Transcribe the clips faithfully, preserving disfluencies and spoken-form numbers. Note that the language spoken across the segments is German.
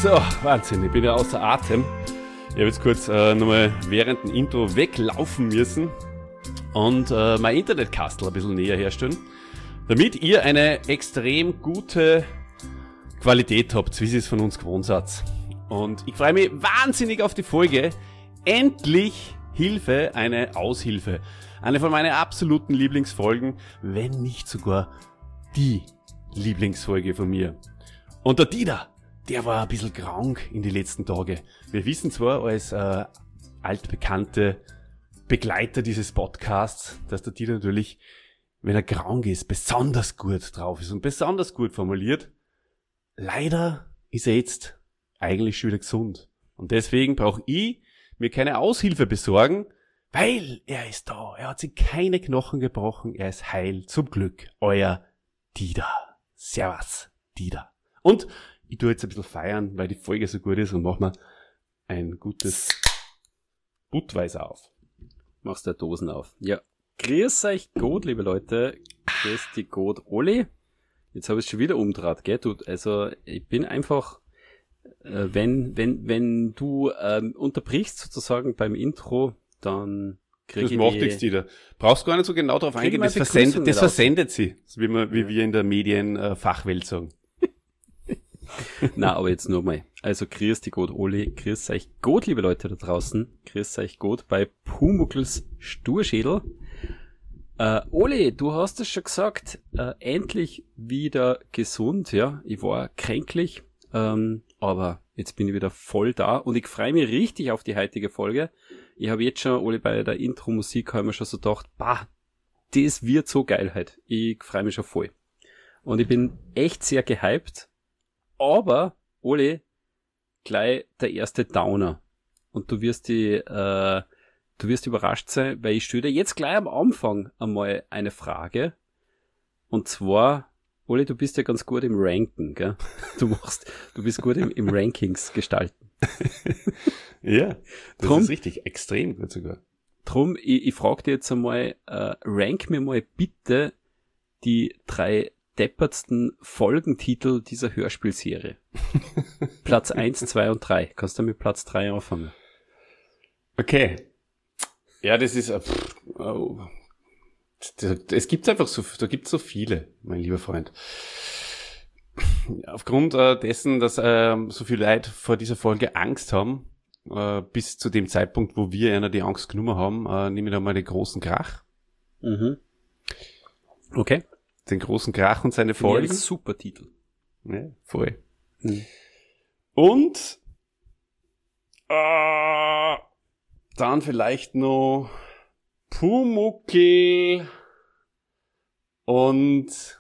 So, Wahnsinn, ich bin ja außer Atem. Ich habe jetzt kurz äh, nochmal während dem Intro weglaufen müssen und äh, mein Internetkastel ein bisschen näher herstellen, damit ihr eine extrem gute Qualität habt, wie ihr es von uns gewohnt seid. Und ich freue mich wahnsinnig auf die Folge. Endlich Hilfe, eine Aushilfe. Eine von meinen absoluten Lieblingsfolgen, wenn nicht sogar die Lieblingsfolge von mir. Und der Dieter, der war ein bisschen krank in die letzten Tage. Wir wissen zwar als äh, altbekannte Begleiter dieses Podcasts, dass der Dieter natürlich, wenn er krank ist, besonders gut drauf ist und besonders gut formuliert. Leider ist er jetzt eigentlich schon wieder gesund. Und deswegen brauche ich mir keine Aushilfe besorgen, weil er ist da. Er hat sich keine Knochen gebrochen. Er ist heil. Zum Glück. Euer Dieter. Servus, Dieter. Und ich tue jetzt ein bisschen feiern, weil die Folge so gut ist und mach mir ein gutes Budweiser auf. Machst du Dosen auf. Ja. Grüß euch gut, liebe Leute. Grüß dich gut, Oli. Jetzt habe ich es schon wieder umdraht, gell? Du, also ich bin einfach, äh, wenn wenn wenn du ähm, unterbrichst sozusagen beim Intro, dann krieg das ich macht die, nichts, Dieter. Brauchst gar nicht so genau drauf eingehen. Das versendet, das versendet sie, wie, man, wie wir in der Medienfachwelt äh, sagen. Na, aber jetzt nur mal. Also grüß dich gut, Oli. Grüß euch gut, liebe Leute da draußen. Grüß euch gut bei Pumuckls Sturschädel. Äh, Oli, du hast es schon gesagt, äh, endlich wieder gesund, ja. Ich war kränklich, ähm, aber jetzt bin ich wieder voll da und ich freue mich richtig auf die heutige Folge. Ich habe jetzt schon, Oli, bei der Intro-Musik habe ich mir schon so gedacht, bah, das wird so geil halt. Ich freue mich schon voll. Und ich bin echt sehr gehypt, aber, Oli, gleich der erste Downer. Und du wirst die, äh, Du wirst überrascht sein, weil ich stelle dir jetzt gleich am Anfang einmal eine Frage. Und zwar, Oli, du bist ja ganz gut im Ranken, gell? Du machst, du bist gut im, im Rankings gestalten. Ja, das drum, ist richtig, extrem gut sogar. Drum, ich, ich frage dir jetzt einmal, äh, rank mir mal bitte die drei deppertsten Folgentitel dieser Hörspielserie. Platz eins, zwei und drei. Kannst du mit Platz drei anfangen? Okay. Ja, das ist, pff, oh, es gibt einfach so, da gibt es so viele, mein lieber Freund. Aufgrund äh, dessen, dass äh, so viele Leute vor dieser Folge Angst haben, äh, bis zu dem Zeitpunkt, wo wir einer die Angst genommen haben, äh, nehme ich da mal den großen Krach. Mhm. Okay. Den großen Krach und seine Folgen. Ja, super Titel. Ja, voll. Mhm. Und äh, dann vielleicht noch Pumuckl und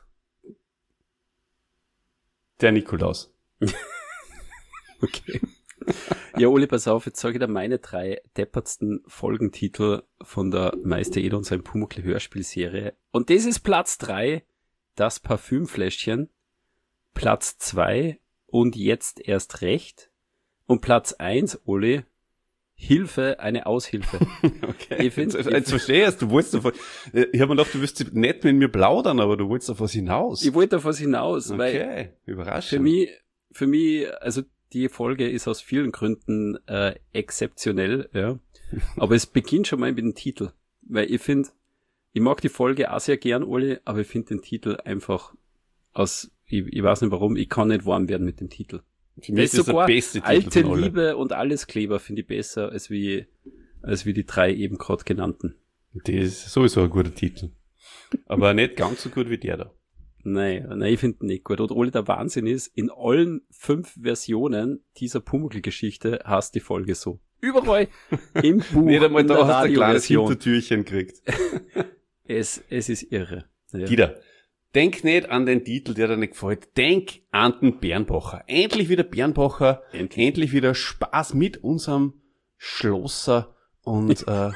der Nikolaus. Okay. Ja, Oli, pass auf, jetzt sage ich dir meine drei deppertsten Folgentitel von der Meister Eder und sein Pumuckl Hörspielserie. Und das ist Platz drei, das Parfümfläschchen. Platz zwei, und jetzt erst recht. Und Platz eins, Oli, Hilfe, eine Aushilfe. Okay, ich find, jetzt, jetzt verstehe ich, du wolltest davon, ich habe mir gedacht, du wirst nicht mit mir plaudern, aber du wolltest auf was hinaus. Ich wollte auf was hinaus, okay, weil überraschend. Für mich, für mich, also die Folge ist aus vielen Gründen äh, exzeptionell, ja. Aber es beginnt schon mal mit dem Titel, weil ich finde, ich mag die Folge auch sehr gern, Oli, aber ich finde den Titel einfach aus, ich, ich weiß nicht warum, ich kann nicht warm werden mit dem Titel. Für mich ist das sogar der beste Titel Alte von Liebe und alles Kleber finde ich besser als wie, als wie die drei eben gerade genannten. Das ist sowieso ein guter Titel. Aber nicht ganz so gut wie der da. Nein, nein, ich finde ihn nicht gut. Und Oli, der Wahnsinn ist, in allen fünf Versionen dieser Pumuckl-Geschichte hast die Folge so. Überall im Buch. Nicht einmal in da der hast du ein kleines Radioversion. Hintertürchen gekriegt. Es, es ist irre. Ja. Dieter, denk nicht an den Titel, der dir nicht gefällt. Denk an den Bernbacher. Endlich wieder Bernbacher. Endlich. Endlich wieder Spaß mit unserem Schlosser und äh,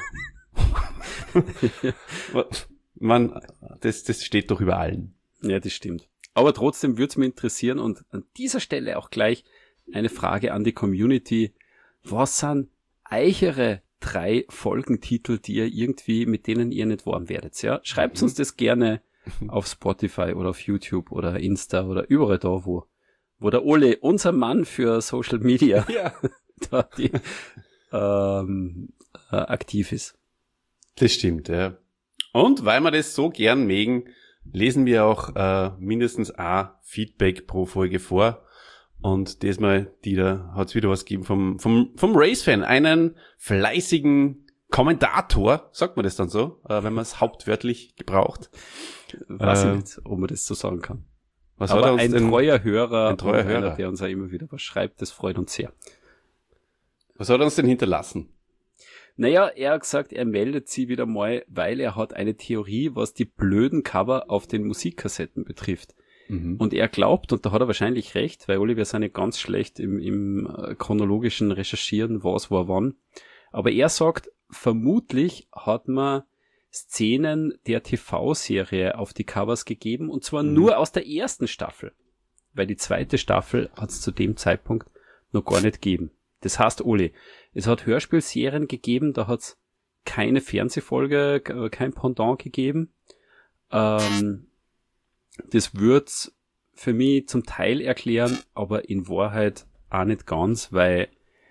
man, das, das steht doch über allen. Ja, das stimmt. Aber trotzdem würde es mich interessieren und an dieser Stelle auch gleich eine Frage an die Community. Was sind eichere drei Folgentitel, die ihr irgendwie, mit denen ihr nicht warm werdet? Ja? Schreibt mhm. uns das gerne auf Spotify oder auf YouTube oder Insta oder überall da, wo, wo der Ole, unser Mann für Social Media, Ja. da die, ähm, äh, aktiv ist. Das stimmt, ja. Und weil wir das so gern mögen, lesen wir auch äh, mindestens ein Feedback pro Folge vor. Und diesmal, Dieter, hat's wieder was gegeben vom, vom, vom Race-Fan, einen fleißigen Kommentator, sagt man das dann so, äh, wenn man es hauptwörtlich gebraucht. Weiß Äh, ich nicht, ob man das so sagen kann. Was hat er Aber uns ein denn, treuer Hörer, ein treuer und einer, Hörer. der uns auch immer wieder was schreibt, das freut uns sehr. was hat er uns denn hinterlassen? Naja, er hat gesagt, er meldet sie wieder mal, weil er hat eine Theorie, was die blöden Cover auf den Musikkassetten betrifft. Mhm. Und er glaubt, und da hat er wahrscheinlich recht, weil Oli, wir sind ja ganz schlecht im, im äh, chronologischen Recherchieren, was war wann. Aber er sagt, vermutlich hat man Szenen der T V-Serie auf die Covers gegeben, und zwar Mhm. nur aus der ersten Staffel. Weil die zweite Staffel hat es zu dem Zeitpunkt noch gar nicht gegeben. Das heißt, Oli, es hat Hörspielserien gegeben, da hat es keine Fernsehfolge, k- kein Pendant gegeben. Ähm, das wird's für mich zum Teil erklären, aber in Wahrheit auch nicht ganz, weil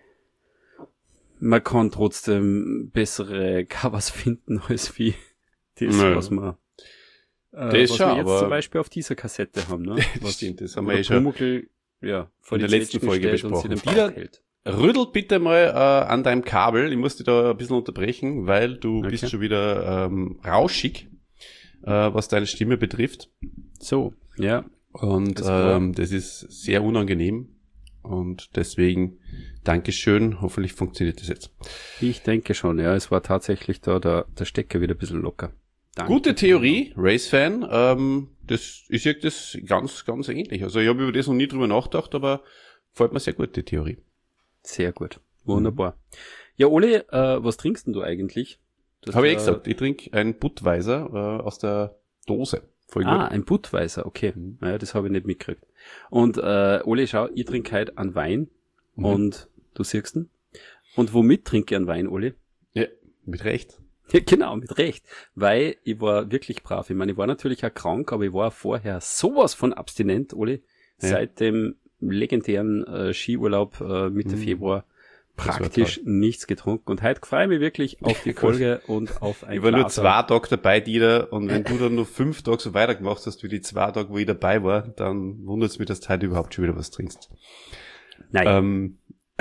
man kann trotzdem bessere Covers finden als wie das, Nö. was man, äh, Das was schon, wir jetzt aber- zum Beispiel auf dieser Kassette haben. Ne? Das stimmt, das haben wo wir eh der schon Pumuckl, ja, vor in die der letzten Zwetschgen Folge stellt und sie besprochen. den Wieder- Bauch hält. Rüttelt bitte mal äh, an deinem Kabel. Ich muss dich da ein bisschen unterbrechen, weil du Okay. bist schon wieder ähm, rauschig, äh, was deine Stimme betrifft. So, ja. Und Das war- ähm, das ist sehr unangenehm. Und deswegen Dankeschön. Hoffentlich funktioniert das jetzt. Ich denke schon, ja. Es war tatsächlich da der, der Stecker wieder ein bisschen locker. Danke. Gute Theorie, Race-Fan. Ähm, das, ich sehe das ganz, ganz ähnlich. Also ich habe über das noch nie drüber nachgedacht, aber gefällt mir sehr gut, die Theorie. Sehr gut. Wunderbar. Ja, Oli, äh, was trinkst denn du eigentlich? Das Habe ich eh war- gesagt, ich trinke einen Budweiser äh, aus der Dose. Voll gut. Ah, ein Budweiser, okay. Naja, das habe ich nicht mitgekriegt. Und äh, Oli, schau, ich trinke heute einen Wein Mhm. und du siehst ihn. Und womit trinke ich einen Wein, Oli? Ja, mit Recht. Ja, genau, mit Recht. Weil ich war wirklich brav. Ich meine, ich war natürlich auch krank, aber ich war vorher sowas von abstinent, Oli. Ja. Seit dem legendären äh, Skiurlaub äh, Mitte Mhm. Februar Das war praktisch nichts getrunken. Und heute freue ich mich wirklich auf die Folge und auf ein Ich war nur Glas. zwei Tage dabei, Dieter, und wenn du dann nur fünf Tage so weitergemacht hast, wie die zwei Tage, wo ich dabei war, dann wundert es mich, dass du heute überhaupt schon wieder was trinkst. Nein, Ähm,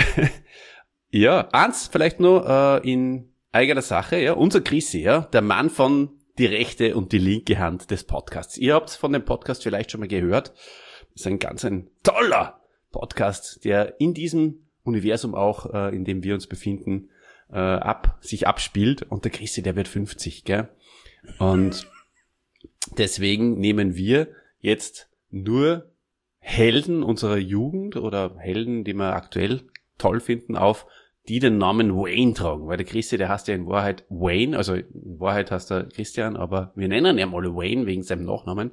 ja, eins vielleicht noch äh, in eigener Sache, ja, unser Chrissy, ja, der Mann von die rechte und die linke Hand des Podcasts. Ihr habt von dem Podcast vielleicht schon mal gehört. Das ist ein ganz ein toller Podcast, der in diesem Universum auch, äh, in dem wir uns befinden, äh, ab, sich abspielt. Und der Chrissy, der wird fünfzig, gell? Und deswegen nehmen wir jetzt nur Helden unserer Jugend oder Helden, die wir aktuell toll finden, auf, die den Namen Wayne tragen. Weil der Christi, der heißt ja in Wahrheit Wayne, also in Wahrheit heißt er Christian, aber wir nennen ihn mal Wayne wegen seinem Nachnamen.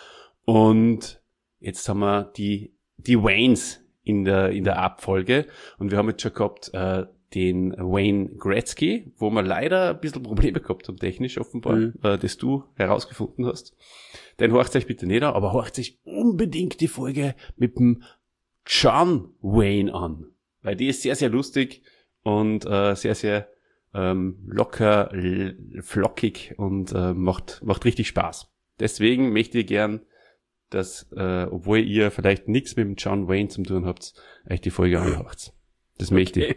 Und jetzt haben wir die, die Waynes in der, in der Abfolge. Und wir haben jetzt schon gehabt, äh, den Wayne Gretzky, wo wir leider ein bisschen Probleme gehabt haben, technisch offenbar, Mhm. äh, das du herausgefunden hast. Den horcht euch bitte nicht an, aber horcht sich unbedingt die Folge mit dem John Wayne an. Weil die ist sehr, sehr lustig und äh, sehr, sehr ähm, locker, l- flockig und äh, macht, macht richtig Spaß. Deswegen möchte ich gern, dass, äh, obwohl ihr vielleicht nichts mit dem John Wayne zu tun habt, euch die Folge anhört. Das möchte ich. okay.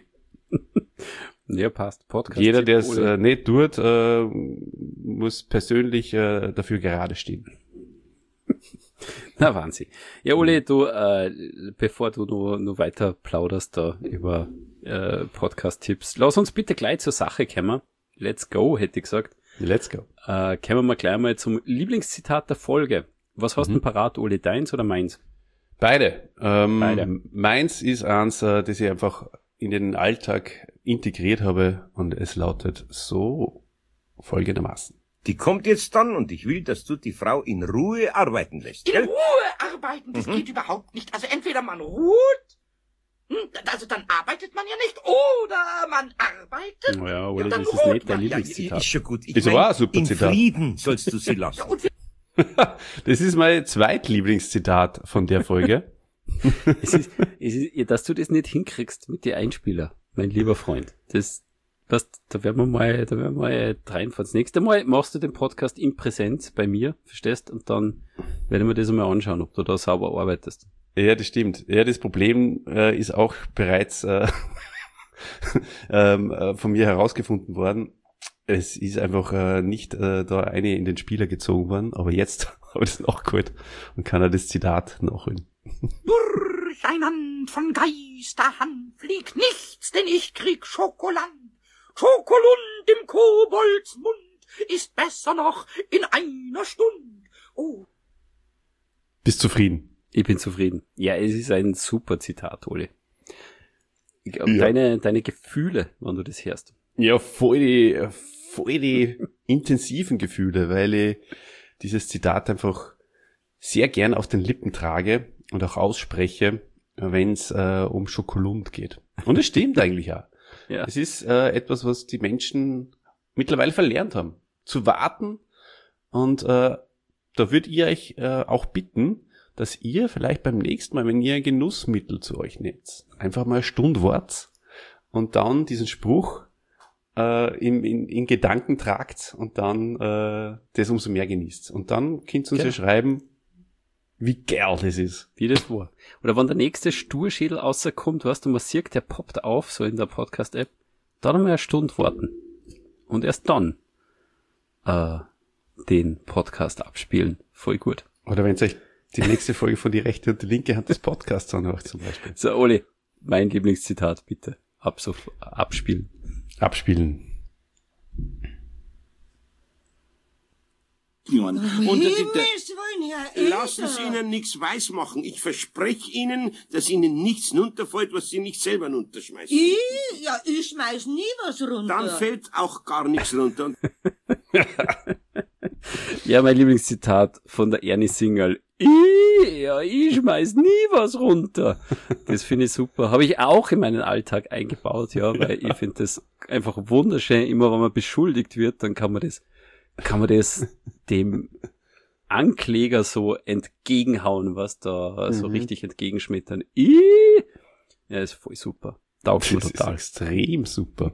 Ja, passt. Podcast. Jeder, der es Oli. äh, nicht tut, äh, muss persönlich äh, dafür gerade stehen. Na, Wahnsinn. Ja, Uli, du, äh, bevor du nur, nur weiter plauderst da über äh, Podcast-Tipps, lass uns bitte gleich zur Sache kommen. Let's go, hätte ich gesagt. Let's go. Äh, kommen wir gleich mal zum Lieblingszitat der Folge. Was hast du Mhm. denn parat, Uli? Deins oder meins? Beide. Ähm, Beide. Meins ist eins, äh, das ich einfach in den Alltag integriert habe und es lautet so folgendermaßen. Die kommt jetzt dann und ich will, dass du die Frau in Ruhe arbeiten lässt, In gell? Ruhe arbeiten, das geht überhaupt nicht. Also entweder man ruht, hm, also dann arbeitet man ja nicht, oder man arbeitet. Naja, Uli, Ja, dann das ist ruht nicht dein man. Ja, Ja, Lieblingszitat. ist schon gut. Ich Ist mein, aber auch ein super in Zitat. Frieden sollst du sie lassen. Ja, und wir Das ist mein Zweitlieblingszitat von der Folge. es ist, es ist, dass du das nicht hinkriegst mit den Einspieler, mein lieber Freund. Das, das, da werden wir mal, da werden wir mal reinfahren. Das nächste Mal machst du den Podcast in Präsenz bei mir, verstehst? Und dann werden wir das einmal anschauen, ob du da sauber arbeitest. Ja, das stimmt. Ja, das Problem äh, ist auch bereits äh, ähm, äh, von mir herausgefunden worden. Es ist einfach äh, nicht äh, da eine in den Spieler gezogen worden, aber jetzt habe ich es nachgeholt und kann er das Zitat nachholen. Durch ein Land von Geisterhand fliegt nichts, denn ich krieg Schokoland. Schokolund im Koboldsmund ist besser noch in einer Stunde. Oh. Bist zufrieden? Ich bin zufrieden. Ja, es ist ein super Zitat, Oli. Ja. Deine, deine Gefühle, wenn du das hörst. Ja, voll die, voll die intensiven Gefühle, weil ich dieses Zitat einfach sehr gern auf den Lippen trage und auch ausspreche, wenn es äh, um Schokolund geht. Und es stimmt eigentlich auch. Ja. Es ist äh, etwas, was die Menschen mittlerweile verlernt haben. Zu warten. Und äh, da würde ich euch äh, auch bitten, dass ihr vielleicht beim nächsten Mal, wenn ihr ein Genussmittel zu euch nehmt, einfach mal eine Stunde wartet und dann diesen Spruch äh, in, in, in Gedanken tragt und dann äh, das umso mehr genießt. Und dann könnt ihr uns ja schreiben, wie geil das ist. Wie das war. Oder wenn der nächste Sturschädel rauskommt, weißt du, man sieht, der poppt auf, so in der Podcast-App, dann haben wir eine Stunde warten. Und erst dann äh, den Podcast abspielen. Voll gut. Oder wenn es euch die nächste Folge von die rechte und die linke Hand des Podcasts anhört zum Beispiel. So, Oli, mein Lieblingszitat, bitte. Ab, so, abspielen. Abspielen. Und Um die, Himmels Willen, Herr lassen Sie Elter. Ihnen nichts weismachen. Ich verspreche Ihnen, dass Ihnen nichts runterfällt, was Sie nicht selber runterschmeißen. Ich? Ja, ich schmeiß nie was runter. Dann fällt auch gar nichts runter. Ja, mein Lieblingszitat von der Ernie Singerl. Ich, ja, ich schmeiß nie was runter. Das finde ich super. Habe ich auch in meinen Alltag eingebaut, ja, weil ich finde das einfach wunderschön. Immer wenn man beschuldigt wird, dann kann man das, kann man das dem Ankläger so entgegenhauen, was da so Mhm. richtig entgegenschmettern. Ich, ja, ist voll super. Taugt mir Das ist total. extrem super.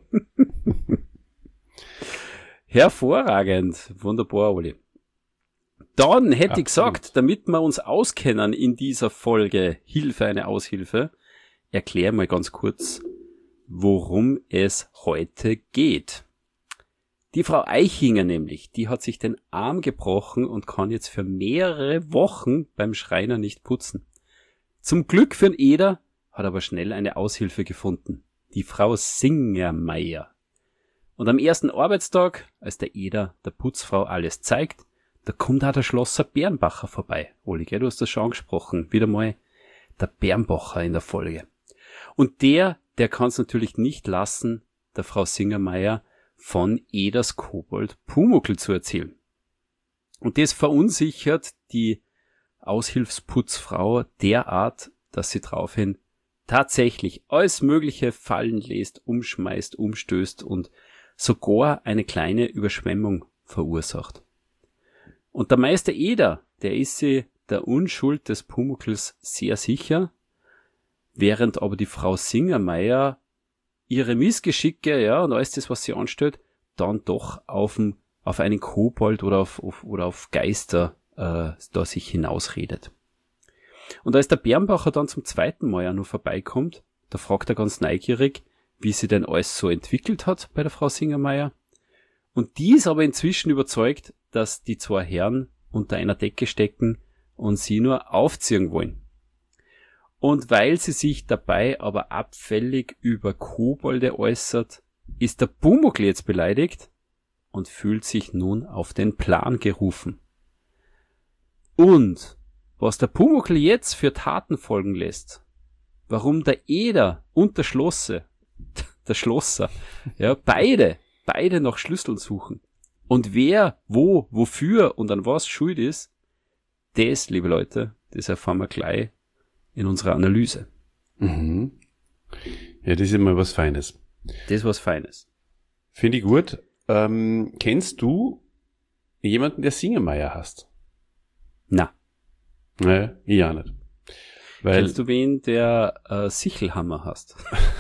Hervorragend. Wunderbar, Oli. Dann hätte ich Absolut. gesagt, damit wir uns auskennen in dieser Folge Hilfe, eine Aushilfe, erklär mal ganz kurz, worum es heute geht. Die Frau Eichinger nämlich, die hat sich den Arm gebrochen und kann jetzt für mehrere Wochen beim Schreiner nicht putzen. Zum Glück für den Eder hat aber schnell eine Aushilfe gefunden. Die Frau Singermeier. Und am ersten Arbeitstag, als der Eder der Putzfrau alles zeigt, da kommt auch der Schlosser Bernbacher vorbei. Oli, gell, du hast das schon angesprochen. Wieder mal der Bernbacher in der Folge. Und der, der kann es natürlich nicht lassen, der Frau Singermeier von Eders Kobold Pumuckl zu erzählen. Und das verunsichert die Aushilfsputzfrau derart, dass sie daraufhin tatsächlich alles Mögliche fallen lässt, umschmeißt, umstößt und sogar eine kleine Überschwemmung verursacht. Und der Meister Eder, der ist sich der Unschuld des Pumuckls sehr sicher, während aber die Frau Singermeier ihre Missgeschicke, ja, und alles das, was sie anstellt, dann doch auf, ein, auf einen Kobold oder auf, auf, oder auf Geister äh, da sich hinausredet. Und als der Bernbacher dann zum zweiten Mal ja nur vorbeikommt, da fragt er ganz neugierig, wie sie denn alles so entwickelt hat bei der Frau Singermeier. Und die ist aber inzwischen überzeugt, dass die zwei Herren unter einer Decke stecken und sie nur aufziehen wollen. Und weil sie sich dabei aber abfällig über Kobolde äußert, ist der Pumuckl jetzt beleidigt und fühlt sich nun auf den Plan gerufen. Und was der Pumuckl jetzt für Taten folgen lässt, warum der Eder und der Schlosse, der Schlosser, ja, beide, beide nach Schlüsseln suchen. Und wer, wo, wofür und an was schuld ist, das, liebe Leute, das erfahren wir gleich in unserer Analyse. Mhm. Ja, das ist immer was Feines. Das ist was Feines. Finde ich gut. Ähm, kennst du jemanden, der Singermeier heißt? Na, Naja, ich auch nicht. Weil, Kennst du wen, der äh, Sichelhammer hast?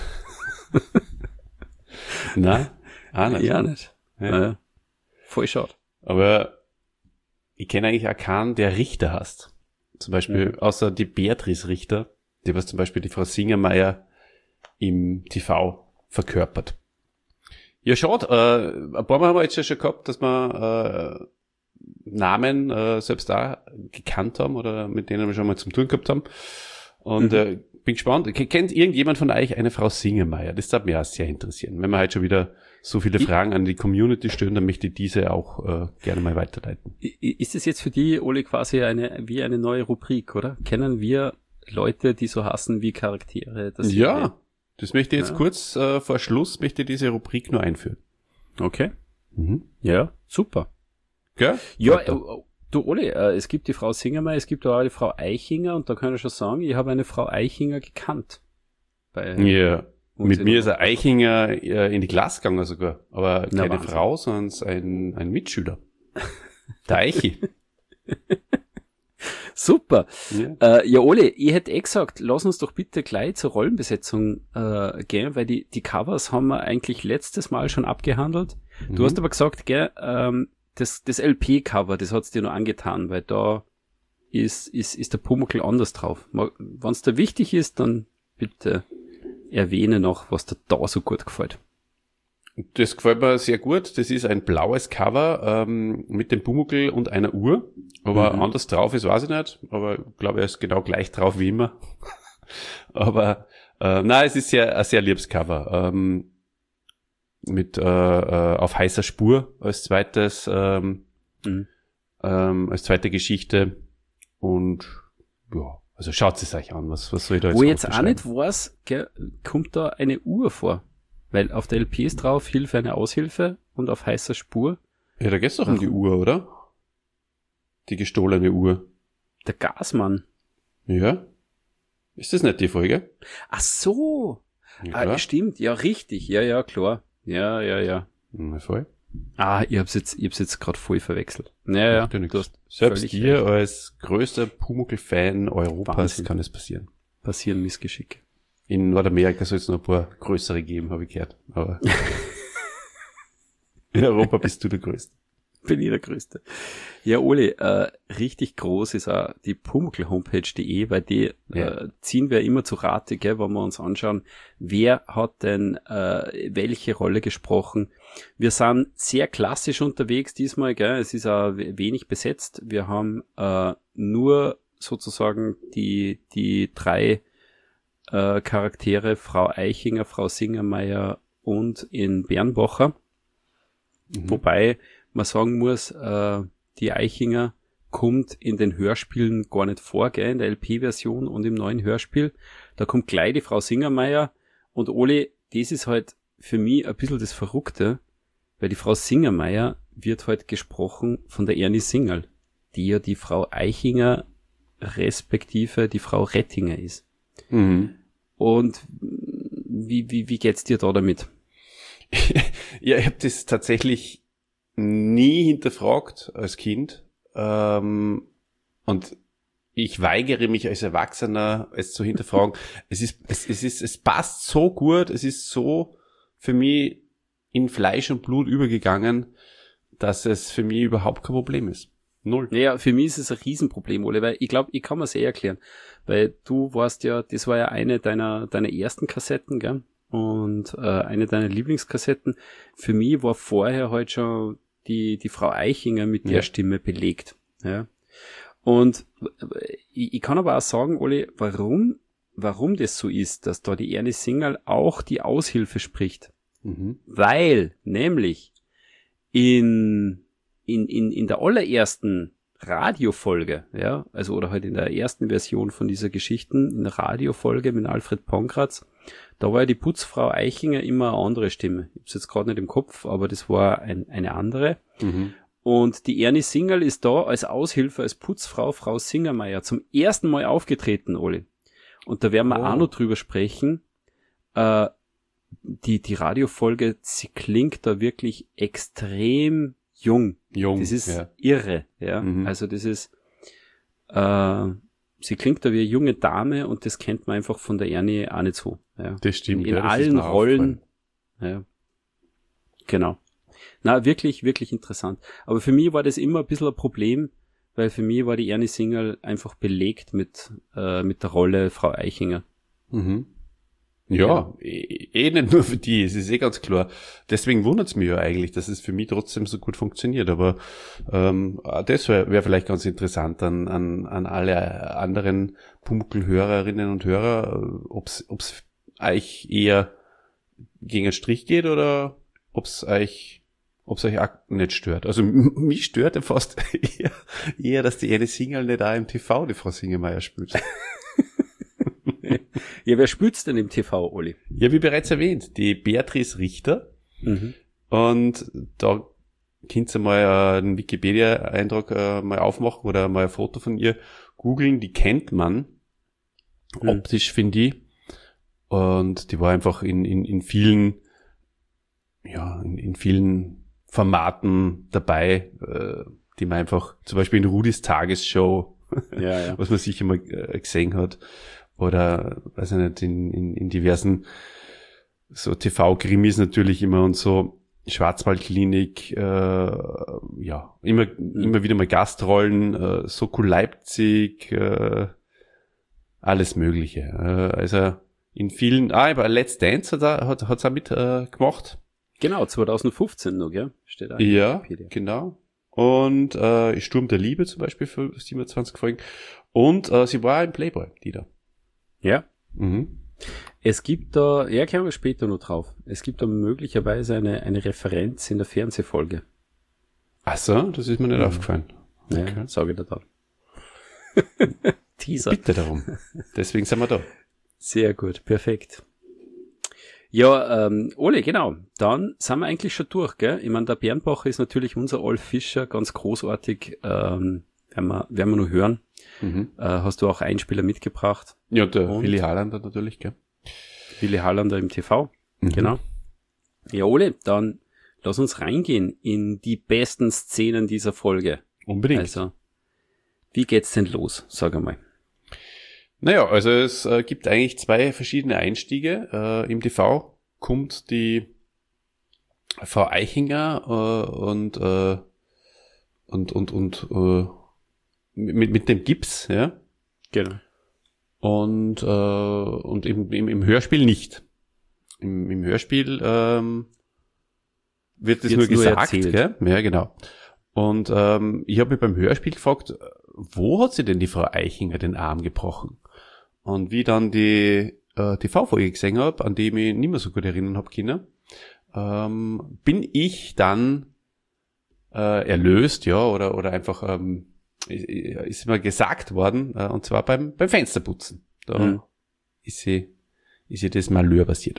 Nein, auch nicht. Ja, nicht. Ja. Naja. Voll schade. Aber ich kenne eigentlich auch keinen, der Richter hast. Zum Beispiel, Mhm. außer die Beatrice Richter, die was zum Beispiel die Frau Singermeier im T V verkörpert. Ja, schade. Äh, ein paar Mal haben wir jetzt ja schon gehabt, dass wir äh, Namen äh, selbst auch gekannt haben oder mit denen wir schon mal zum Tun gehabt haben. Und Mhm. äh, bin gespannt. K- Kennt irgendjemand von euch eine Frau Singermeier? Das darf mich auch sehr interessieren. Wenn wir heute schon wieder so viele Ich- Fragen an die Community stellen, dann möchte ich diese auch äh, gerne mal weiterleiten. I- i- Ist es jetzt für die, Oli, quasi eine wie eine neue Rubrik, oder? Kennen wir Leute, die so hassen wie Charaktere? Das Ja, das möchte ich jetzt Ja. kurz äh, vor Schluss, möchte ich diese Rubrik nur einführen. Okay. Mhm. Ja, super. Gell? Ja, Weiter. äh, du Oli, äh, es gibt die Frau Singermeier, es gibt auch die Frau Eichinger und da kann ich schon sagen, ich habe eine Frau Eichinger gekannt. Bei Ja, uns mit in mir der- ist ein Eichinger äh, in die Klasse gegangen sogar, aber Na, keine Wahnsinn. Frau, sondern ein, ein Mitschüler. Der Eichi. Super. Ja. Äh, ja, Oli, ich hätte eh gesagt, lass uns doch bitte gleich zur Rollenbesetzung äh, gehen, weil die, die Covers haben wir eigentlich letztes Mal schon abgehandelt. Du Mhm. hast aber gesagt, gell, ähm, das, das L P-Cover, das hat's dir nur angetan, weil da ist, ist, ist der Pumuckl anders drauf. Wenn es dir wichtig ist, dann bitte erwähne noch, was dir da so gut gefällt. Das gefällt mir sehr gut. Das ist ein blaues Cover ähm, mit dem Pumuckl und einer Uhr. Aber Mhm. anders drauf ist, weiß ich nicht. Aber ich glaube, er ist genau gleich drauf wie immer. Aber äh, nein, es ist sehr, ein sehr liebes Cover. Ähm, mit äh, äh, auf heißer Spur als zweites, ähm, Mhm. ähm, als zweite Geschichte. Und ja, also schaut es euch an. Was, was soll ich da jetzt Wo ich groß jetzt auch beschreiben? nicht weiß, gell, kommt da eine Uhr vor. Weil auf der L P ist drauf, Hilfe, eine Aushilfe und auf heißer Spur Ja, da geht's doch um die Warum? Uhr, oder? Die gestohlene Uhr. der Gasmann. Ja. Ist das nicht die Folge? Ach so. Ja, Ah, klar. stimmt, ja, richtig. Ja, ja, klar. Ja, ja, ja. Na, voll. Ah, ich hab's jetzt, ich hab's jetzt gerade voll verwechselt. Ja, ja. Macht ja nichts. Du hast Selbst völlig dir recht. als größter Pumuckl-Fan Europas Wahnsinn. kann es passieren. Passieren Missgeschicke. In Nordamerika soll es noch ein paar größere geben, habe ich gehört. Aber in Europa bist du der Größte. Bin ich der Größte. Ja, Oli, äh, richtig groß ist auch die Pumuckl-Homepage punkt de, weil die Ja. äh, ziehen wir immer zu Rate, gell, wenn wir uns anschauen, wer hat denn äh, welche Rolle gesprochen. Wir sind sehr klassisch unterwegs diesmal, gell, es ist auch we- wenig besetzt. Wir haben äh, nur sozusagen die, die drei äh, Charaktere, Frau Eichinger, Frau Singermeier und in Bernbacher. Mhm. Wobei man sagen muss, äh, die Eichinger kommt in den Hörspielen gar nicht vor, gell, in der L P-Version und im neuen Hörspiel. Da kommt gleich die Frau Singermeier und Oli, das ist halt für mich ein bisschen das Verrückte, weil die Frau Singermeier wird halt gesprochen von der Ernie Singerl, die ja die Frau Eichinger respektive die Frau Rettinger ist. Mhm. Und wie, wie, wie geht's dir da damit? Ja, ich habe das tatsächlich nie hinterfragt als Kind. Ähm, und ich weigere mich als Erwachsener, es zu hinterfragen. es ist, es, es ist, es passt so gut, es ist so für mich in Fleisch und Blut übergegangen, dass es für mich überhaupt kein Problem ist. Null. Naja, für mich ist es ein Riesenproblem, Ole, weil ich glaube, ich kann mir es eh erklären. Weil du warst ja, das war ja eine deiner, deiner ersten Kassetten, gell? Und äh, eine deiner Lieblingskassetten. Für mich war vorher halt schon die, die Frau Eichinger mit der Ja. Stimme belegt. Ja. Und äh, ich, ich kann aber auch sagen, Ole, warum, warum das so ist, dass da die Ernie Singerl auch die Aushilfe spricht. Mhm. Weil, nämlich, in, in, in, in der allerersten Radiofolge, ja, also oder halt in der ersten Version von dieser Geschichten, in der Radiofolge mit Alfred Pongratz, da war ja die Putzfrau Eichinger immer eine andere Stimme. Ich hab's jetzt gerade nicht im Kopf, aber das war ein, eine andere. Mhm. Und die Ernie Singerl ist da als Aushilfe, als Putzfrau, Frau Singermeier, zum ersten Mal aufgetreten, Oli. Und da werden wir Oh. auch noch drüber sprechen. Äh, die, die Radiofolge, sie klingt da wirklich extrem jung. Jung. Das ist ja. irre, ja. Mhm. Also das ist äh, sie klingt da wie eine junge Dame und das kennt man einfach von der Ernie auch nicht so. Ja. Das stimmt. In, in ja, das allen ist mir Rollen. Ja. Genau. Na, wirklich, wirklich interessant. Aber für mich war das immer ein bisschen ein Problem, weil für mich war die Ernie Singerl einfach belegt mit, äh, mit der Rolle Frau Eichinger. Mhm. Ja, Ja. eh, eh nicht nur für die, es ist eh ganz klar. Deswegen wundert's mich ja eigentlich, dass es für mich trotzdem so gut funktioniert. Aber ähm, das wäre wär vielleicht ganz interessant an, an, an alle anderen Pumuckl-Hörerinnen und Hörer, ob's, ob's euch eher gegen den Strich geht oder ob's euch, ob's euch auch nicht stört. Also m- mich stört ja fast eher, eher, dass die eine Single nicht auch im T V die Frau Singemeier spielt. Ja, wer spielt's denn im T V, Oli? Ja, wie bereits erwähnt, die Beatrice Richter. Mhm. Und da könnt ihr mal äh, einen Wikipedia-Eintrag äh, mal aufmachen oder mal ein Foto von ihr googeln. Die kennt man Mhm. optisch, finde ich. Und die war einfach in, in, in vielen, ja, in, in vielen Formaten dabei, äh, die man einfach, zum Beispiel in Rudis Tagesshow, Ja, ja. was man sicher mal äh, gesehen hat. Oder, weiß ich nicht, in, in, in diversen so T V-Krimis natürlich immer und so, Schwarzwaldklinik, äh, ja, immer, Mhm. immer wieder mal Gastrollen, äh, Soko Leipzig, äh, alles Mögliche. Äh, also in vielen, ah, aber Let's Dance hat er, hat, hat's auch mit äh, gemacht. Genau, zwanzig fünfzehn noch, gell? Steht da in Ja, Wikipedia. genau. Und äh, Sturm der Liebe zum Beispiel für siebenundzwanzig Folgen. Und äh, sie war im Playboy, die da. Ja. Mhm. Es gibt da, ja, kommen wir später noch drauf. Es gibt da möglicherweise eine, eine Referenz in der Fernsehfolge. Ach so, das ist mir nicht Mhm. aufgefallen. Ja, Okay. sage ich dir dann. Teaser. Bitte darum. Deswegen sind wir da. Sehr gut, perfekt. Ja, ähm, Ole, genau. Dann sind wir eigentlich schon durch, gell? Ich meine, der Bernbacher ist natürlich unser Olf Fischer, ganz großartig. Ähm, werden wir, werden wir noch hören. Mhm. Äh, hast du auch Einspieler mitgebracht? Ja, der Und? Willi Harlander natürlich, gell? Willi Hallander im T V. Mhm. Genau. Ja, Ole, dann lass uns reingehen in die besten Szenen dieser Folge. Unbedingt. Also, wie geht's denn los? Sag einmal. Naja, also es äh, gibt eigentlich zwei verschiedene Einstiege. Äh, Im T V kommt die Frau Eichinger äh, und äh, und und und äh, mit mit dem Gips, ja, Genau. und äh, und im, im im Hörspiel nicht. Im, im Hörspiel ähm, wird das Wird's nur nur gesagt, erzählt. gell? Ja, genau. Und ähm, ich habe mich beim Hörspiel gefragt, wo hat sie denn die Frau Eichinger den Arm gebrochen? Und wie ich dann die äh, T V-Folge gesehen habe, an die ich mich nicht mehr so gut erinnern habe können, ähm, bin ich dann äh, erlöst, ja, oder oder einfach ähm, ist, ist mir gesagt worden, äh, und zwar beim beim Fensterputzen. Da Mhm. ist sie ist ihr das Malheur passiert.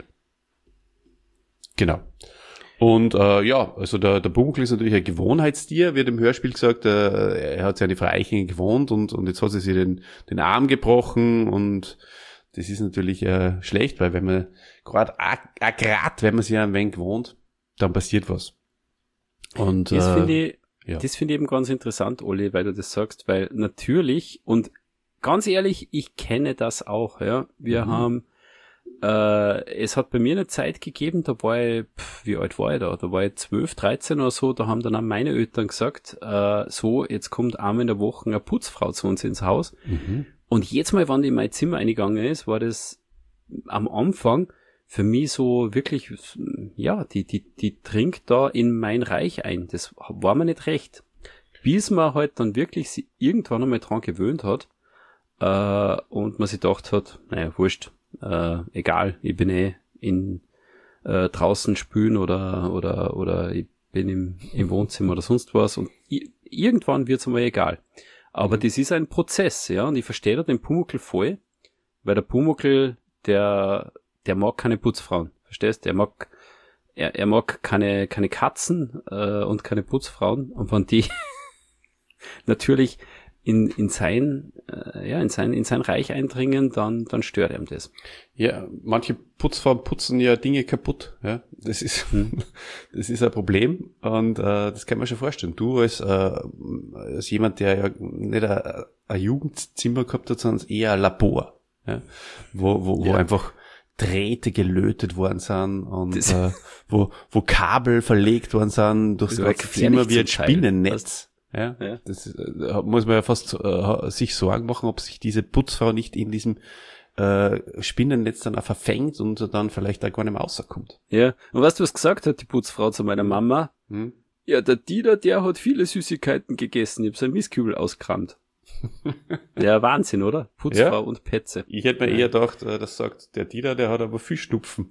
Genau. Und äh, ja, also der, der Pumuckl ist natürlich ein Gewohnheitstier, wird im Hörspiel gesagt, äh, er hat ja eine Frau Eichinger gewohnt und, und jetzt hat sie sich den, den Arm gebrochen und das ist natürlich äh, schlecht, weil wenn man gerade gerade wenn man sich ein wenig gewohnt, dann passiert was. Und Das äh, finde ich, ja. das finde ich eben ganz interessant, Olli, weil du das sagst, weil natürlich, und ganz ehrlich, ich kenne das auch, ja. Wir Mhm. haben, äh, es hat bei mir eine Zeit gegeben, da war ich, pf, wie alt war ich da? Da war ich zwölf, dreizehn oder so, da haben dann auch meine Eltern gesagt, äh, so, jetzt kommt einmal in der Woche eine Putzfrau zu uns ins Haus. Mhm. Und jetzt mal, wann die in mein Zimmer eingegangen ist, war das am Anfang für mich so wirklich, ja, die, die, die trinkt da in mein Reich ein. Das war mir nicht recht. Bis man halt dann wirklich sie irgendwann einmal dran gewöhnt hat, äh, und man sich gedacht hat, naja, wurscht, äh, egal, ich bin eh in, äh, draußen spülen oder, oder, oder ich bin im, im Wohnzimmer oder sonst was und i- irgendwann wird's einmal egal. Aber das ist ein Prozess, ja, und ich verstehe da den Pumuckl voll, weil der Pumuckl, der, der mag keine Putzfrauen, verstehst? Er mag, er, er mag keine, keine Katzen, äh, und keine Putzfrauen, und wenn die natürlich in, in sein, äh, ja, in sein, in sein Reich eindringen, dann, dann stört ihm das. Ja, manche Putzfrauen putzen ja Dinge kaputt, ja. Das ist, das ist ein Problem und, äh, das kann man schon vorstellen. Du als, äh, als jemand, der ja nicht ein, ein Jugendzimmer gehabt hat, sondern eher ein Labor, ja. Wo, wo, wo ja. einfach Drähte gelötet worden sind und, äh, wo, wo Kabel verlegt worden sind durch das ganze Zimmer wie ein Spinnennetz. Ja, ja, das äh, muss man ja fast äh, sich Sorgen machen, ob sich diese Putzfrau nicht in diesem äh, Spinnennetz dann auch verfängt und dann vielleicht da gar nicht mehr rauskommt. Ja, und weißt du, was gesagt hat die Putzfrau zu meiner Mama? Hm? Ja, der Dieter, der hat viele Süßigkeiten gegessen. Ich hab seinen Mistkübel ausgekramt. Ja, Wahnsinn, oder? Putzfrau ja. und Petze. Ich hätte mir ja. eher gedacht, äh, das sagt der Dieter, der hat aber viel Schnupfen.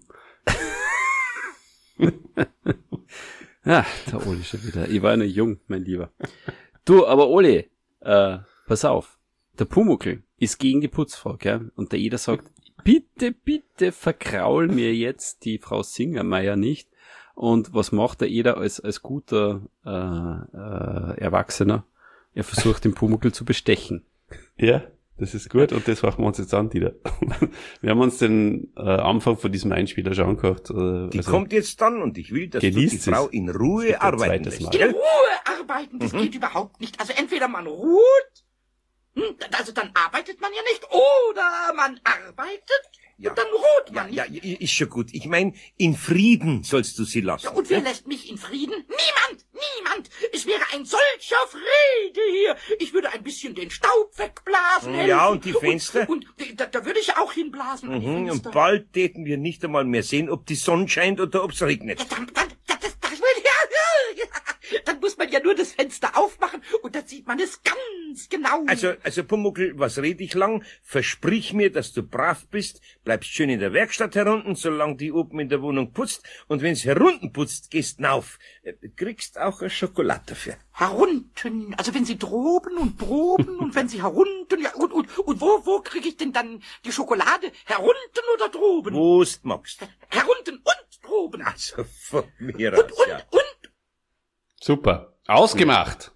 Ah, der Oli schon wieder. Ich war ja noch jung, mein Lieber. Du, aber Oli, äh, pass auf. Der Pumuckl ist gegen die Putzfrau, gell? Und der Eder sagt, bitte, bitte verkraul mir jetzt die Frau Singermeier nicht. Und was macht der Eder als, als guter äh, äh, Erwachsener? Er versucht den Pumuckl zu bestechen. Ja, das ist gut und das machen wir uns jetzt an, Dieter. Wir haben uns den äh, Anfang von diesem Einspieler schon angehört. Äh, die also kommt jetzt dann und ich will, dass du die Frau in Ruhe arbeiten lässt. In Ruhe arbeiten, das mhm. geht überhaupt nicht. Also entweder man ruht, hm, also dann arbeitet man ja nicht, oder man arbeitet ja. und dann ruht man ja, nicht. Ja, ist schon gut. Ich meine, in Frieden sollst du sie lassen. Ja, und wer ja? lässt mich in Frieden? Niemand, niemand. Es wäre ein solcher Friede hier. Ich würde ein bisschen den Staub wegblasen. Helfen. Ja, und die Fenster? Und, und da, da würde ich auch hinblasen. Mhm, an die Fenster. Und bald täten wir nicht einmal mehr sehen, ob die Sonne scheint oder ob es regnet. Ja, dann, dann, das, das, das, ja, ja, dann muss man ja nur das Fenster aufmachen und dann sieht man es ganz genau. Also, also Pumuckl, was red ich lang? Versprich mir, dass du brav bist, bleibst schön in der Werkstatt herunten, solange die oben in der Wohnung putzt, und wenn's herunten putzt, gehst nauf. Kriegst auch eine Schokolade dafür. Herunten, also wenn sie droben und proben und wenn sie herunten, ja, und, und, und wo, wo krieg ich denn dann die Schokolade? Herunten oder droben? Wo's magst. Herunten und droben. Also von mir und, aus, und, ja. und. Super. Ausgemacht.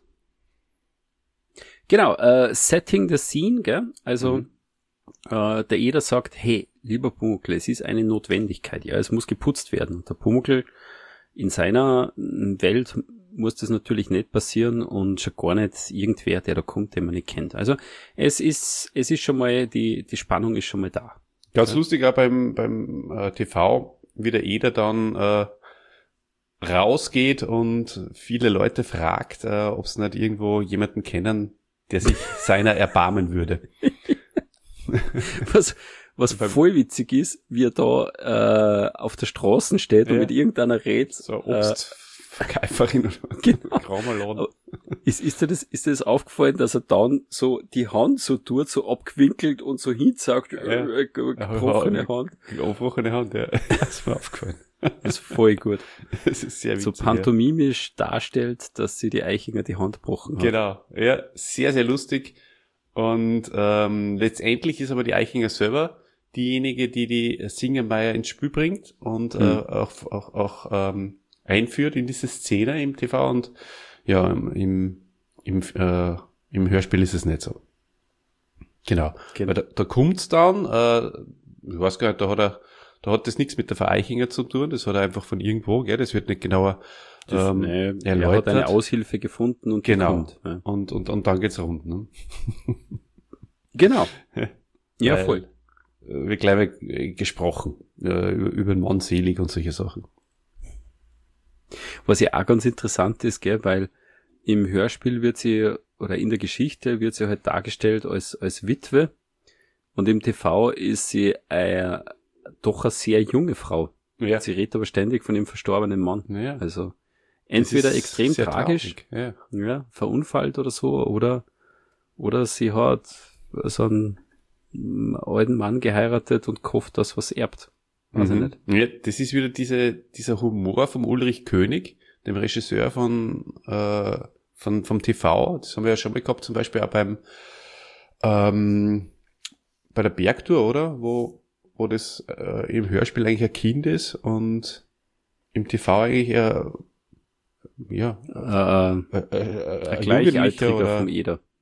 Genau, äh, setting the scene, gell? Also, mhm. äh, der Eder sagt, hey, lieber Pumuckl, es ist eine Notwendigkeit, ja, es muss geputzt werden. Und der Pumuckl, in seiner Welt muss das natürlich nicht passieren und schon gar nicht irgendwer, der da kommt, den man nicht kennt. Also, es ist, es ist schon mal, die, die Spannung ist schon mal da. Ganz ja. lustig auch beim, beim äh, T V, wie der Eder dann, äh, rausgeht und viele Leute fragt, äh, ob sie nicht irgendwo jemanden kennen, der sich seiner erbarmen würde. Was, was voll witzig ist, wie er da äh, auf der Straße steht ja. und mit irgendeiner redet. So Obstverkäuferin äh, oder genau. Graumerladen. Ist, ist dir das, ist dir das aufgefallen, dass er dann so die Hand so tut, so abgewinkelt und so hinzagt, ja. äh, äh, gebrochene ja, Hand. Gebrochene Hand, ja. Das ist mir aufgefallen. Das ist voll gut. Das ist sehr witzig. So pantomimisch ja. darstellt, dass sie die Eichinger die Hand gebrochen hat. Genau. Ja, sehr, sehr lustig. Und ähm, letztendlich ist aber die Eichinger selber diejenige, die die Singermeier ins Spiel bringt und mhm. äh, auch, auch, auch ähm, einführt in diese Szene im T V. Und ja, im, im, äh, im Hörspiel ist es nicht so. Genau. genau. Weil da, da kommt's dann, äh, ich weiß gar nicht, da hat er Da hat das nichts mit der Vereichinger zu tun, das hat er einfach von irgendwo, gell, das wird nicht genauer das, ähm, nee, erläutert. Er hat eine Aushilfe gefunden und genau. Kommt, ja. Und, und, und dann geht's rund, ne? Genau. Ja, Weil, voll. Wird gleich mal gesprochen, äh, über, über den Mann selig und solche Sachen. Was ja auch ganz interessant ist, gell, weil im Hörspiel wird sie, oder in der Geschichte wird sie halt dargestellt als, als Witwe, und im T V ist sie äh, doch eine sehr junge Frau. Ja. Sie redet aber ständig von dem verstorbenen Mann. Ja. Also entweder extrem tragisch, ja. ja, verunfallt oder so, oder oder sie hat so einen alten Mann geheiratet und gehofft, dass was erbt. Weiß mhm. ich nicht. Ja, das ist wieder diese dieser Humor vom Ulrich König, dem Regisseur von äh, von vom T V. Das haben wir ja schon mal gehabt, zum Beispiel auch beim ähm, bei der Bergtour, oder? Wo wo das äh, im Hörspiel eigentlich ein Kind ist und im T V eigentlich eher, ja, äh, äh, äh, ein Gleichaltriger vom Eder.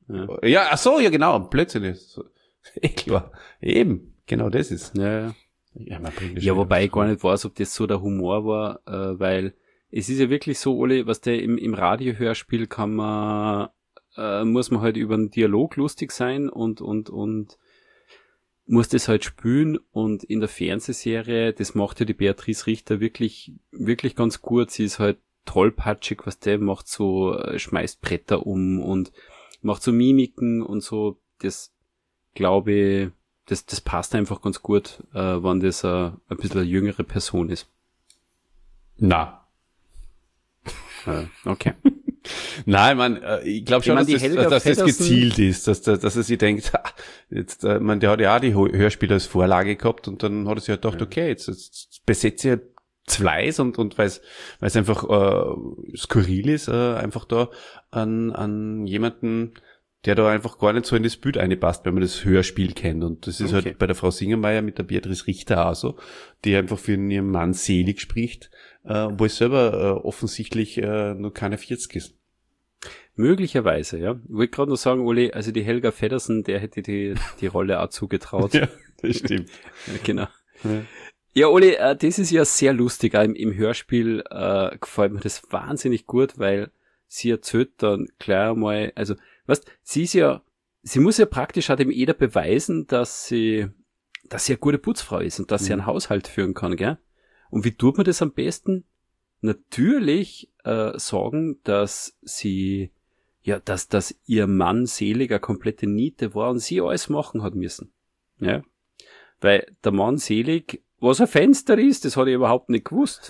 Ja, ja ach so, ja genau, Blödsinn. So, eh klar, eben, genau das ist. ja, ja. Ja, man bringt das Ja, schon wobei ich wieder gar nicht weiß, ob das so der Humor war, äh, weil es ist ja wirklich so, Ole, was der im, im Radiohörspiel kann man, äh, muss man halt über einen Dialog lustig sein und, und, und muss das halt spülen, und in der Fernsehserie, das macht ja die Beatrice Richter wirklich, wirklich ganz gut. Sie ist halt tollpatschig, was der macht, so, äh, schmeißt Bretter um und macht so Mimiken und so. Das, glaube ich, das, das passt einfach ganz gut, äh, wenn das äh, ein bisschen eine jüngere Person ist. Na. Äh, okay. Nein, ich meine, ich glaube schon, Ich mein, dass, die das, Helga dass das Feddersen- gezielt ist, dass, dass, dass er sich denkt, ha, jetzt, äh, man, der hat ja auch die Ho- Hörspiele als Vorlage gehabt, und dann hat er sich halt gedacht, okay, jetzt, jetzt besetze ich zwei und, und weil es einfach äh, skurril ist, äh, einfach da an, an jemanden, der da einfach gar nicht so in das Bild einpasst, wenn man das Hörspiel kennt. Und das ist Okay. halt bei der Frau Singermeier mit der Beatrice Richter auch so, die einfach für ihren Mann selig spricht, äh, obwohl es selber äh, offensichtlich äh, nur keine vierzig ist. Möglicherweise, ja. Ich wollte gerade noch sagen, Ole, also die Helga Feddersen, der hätte die, die Rolle auch zugetraut. Ja, das stimmt. Ja, genau. Ja. Ja, Ole, äh, das ist ja sehr lustig. Auch im, im Hörspiel äh, gefällt mir das wahnsinnig gut, weil sie erzählt dann gleich einmal, also, weißt, sie ist ja, sie muss ja praktisch auch dem Eder beweisen, dass sie, dass sie eine gute Putzfrau ist und dass sie Mhm. einen Haushalt führen kann, gell? Und wie tut man das am besten? Natürlich äh, sagen, dass sie, ja, dass, dass ihr Mann selig eine komplette Niete war und sie alles machen hat müssen. Ja. Weil der Mann selig, was ein Fenster ist, das hat ich überhaupt nicht gewusst.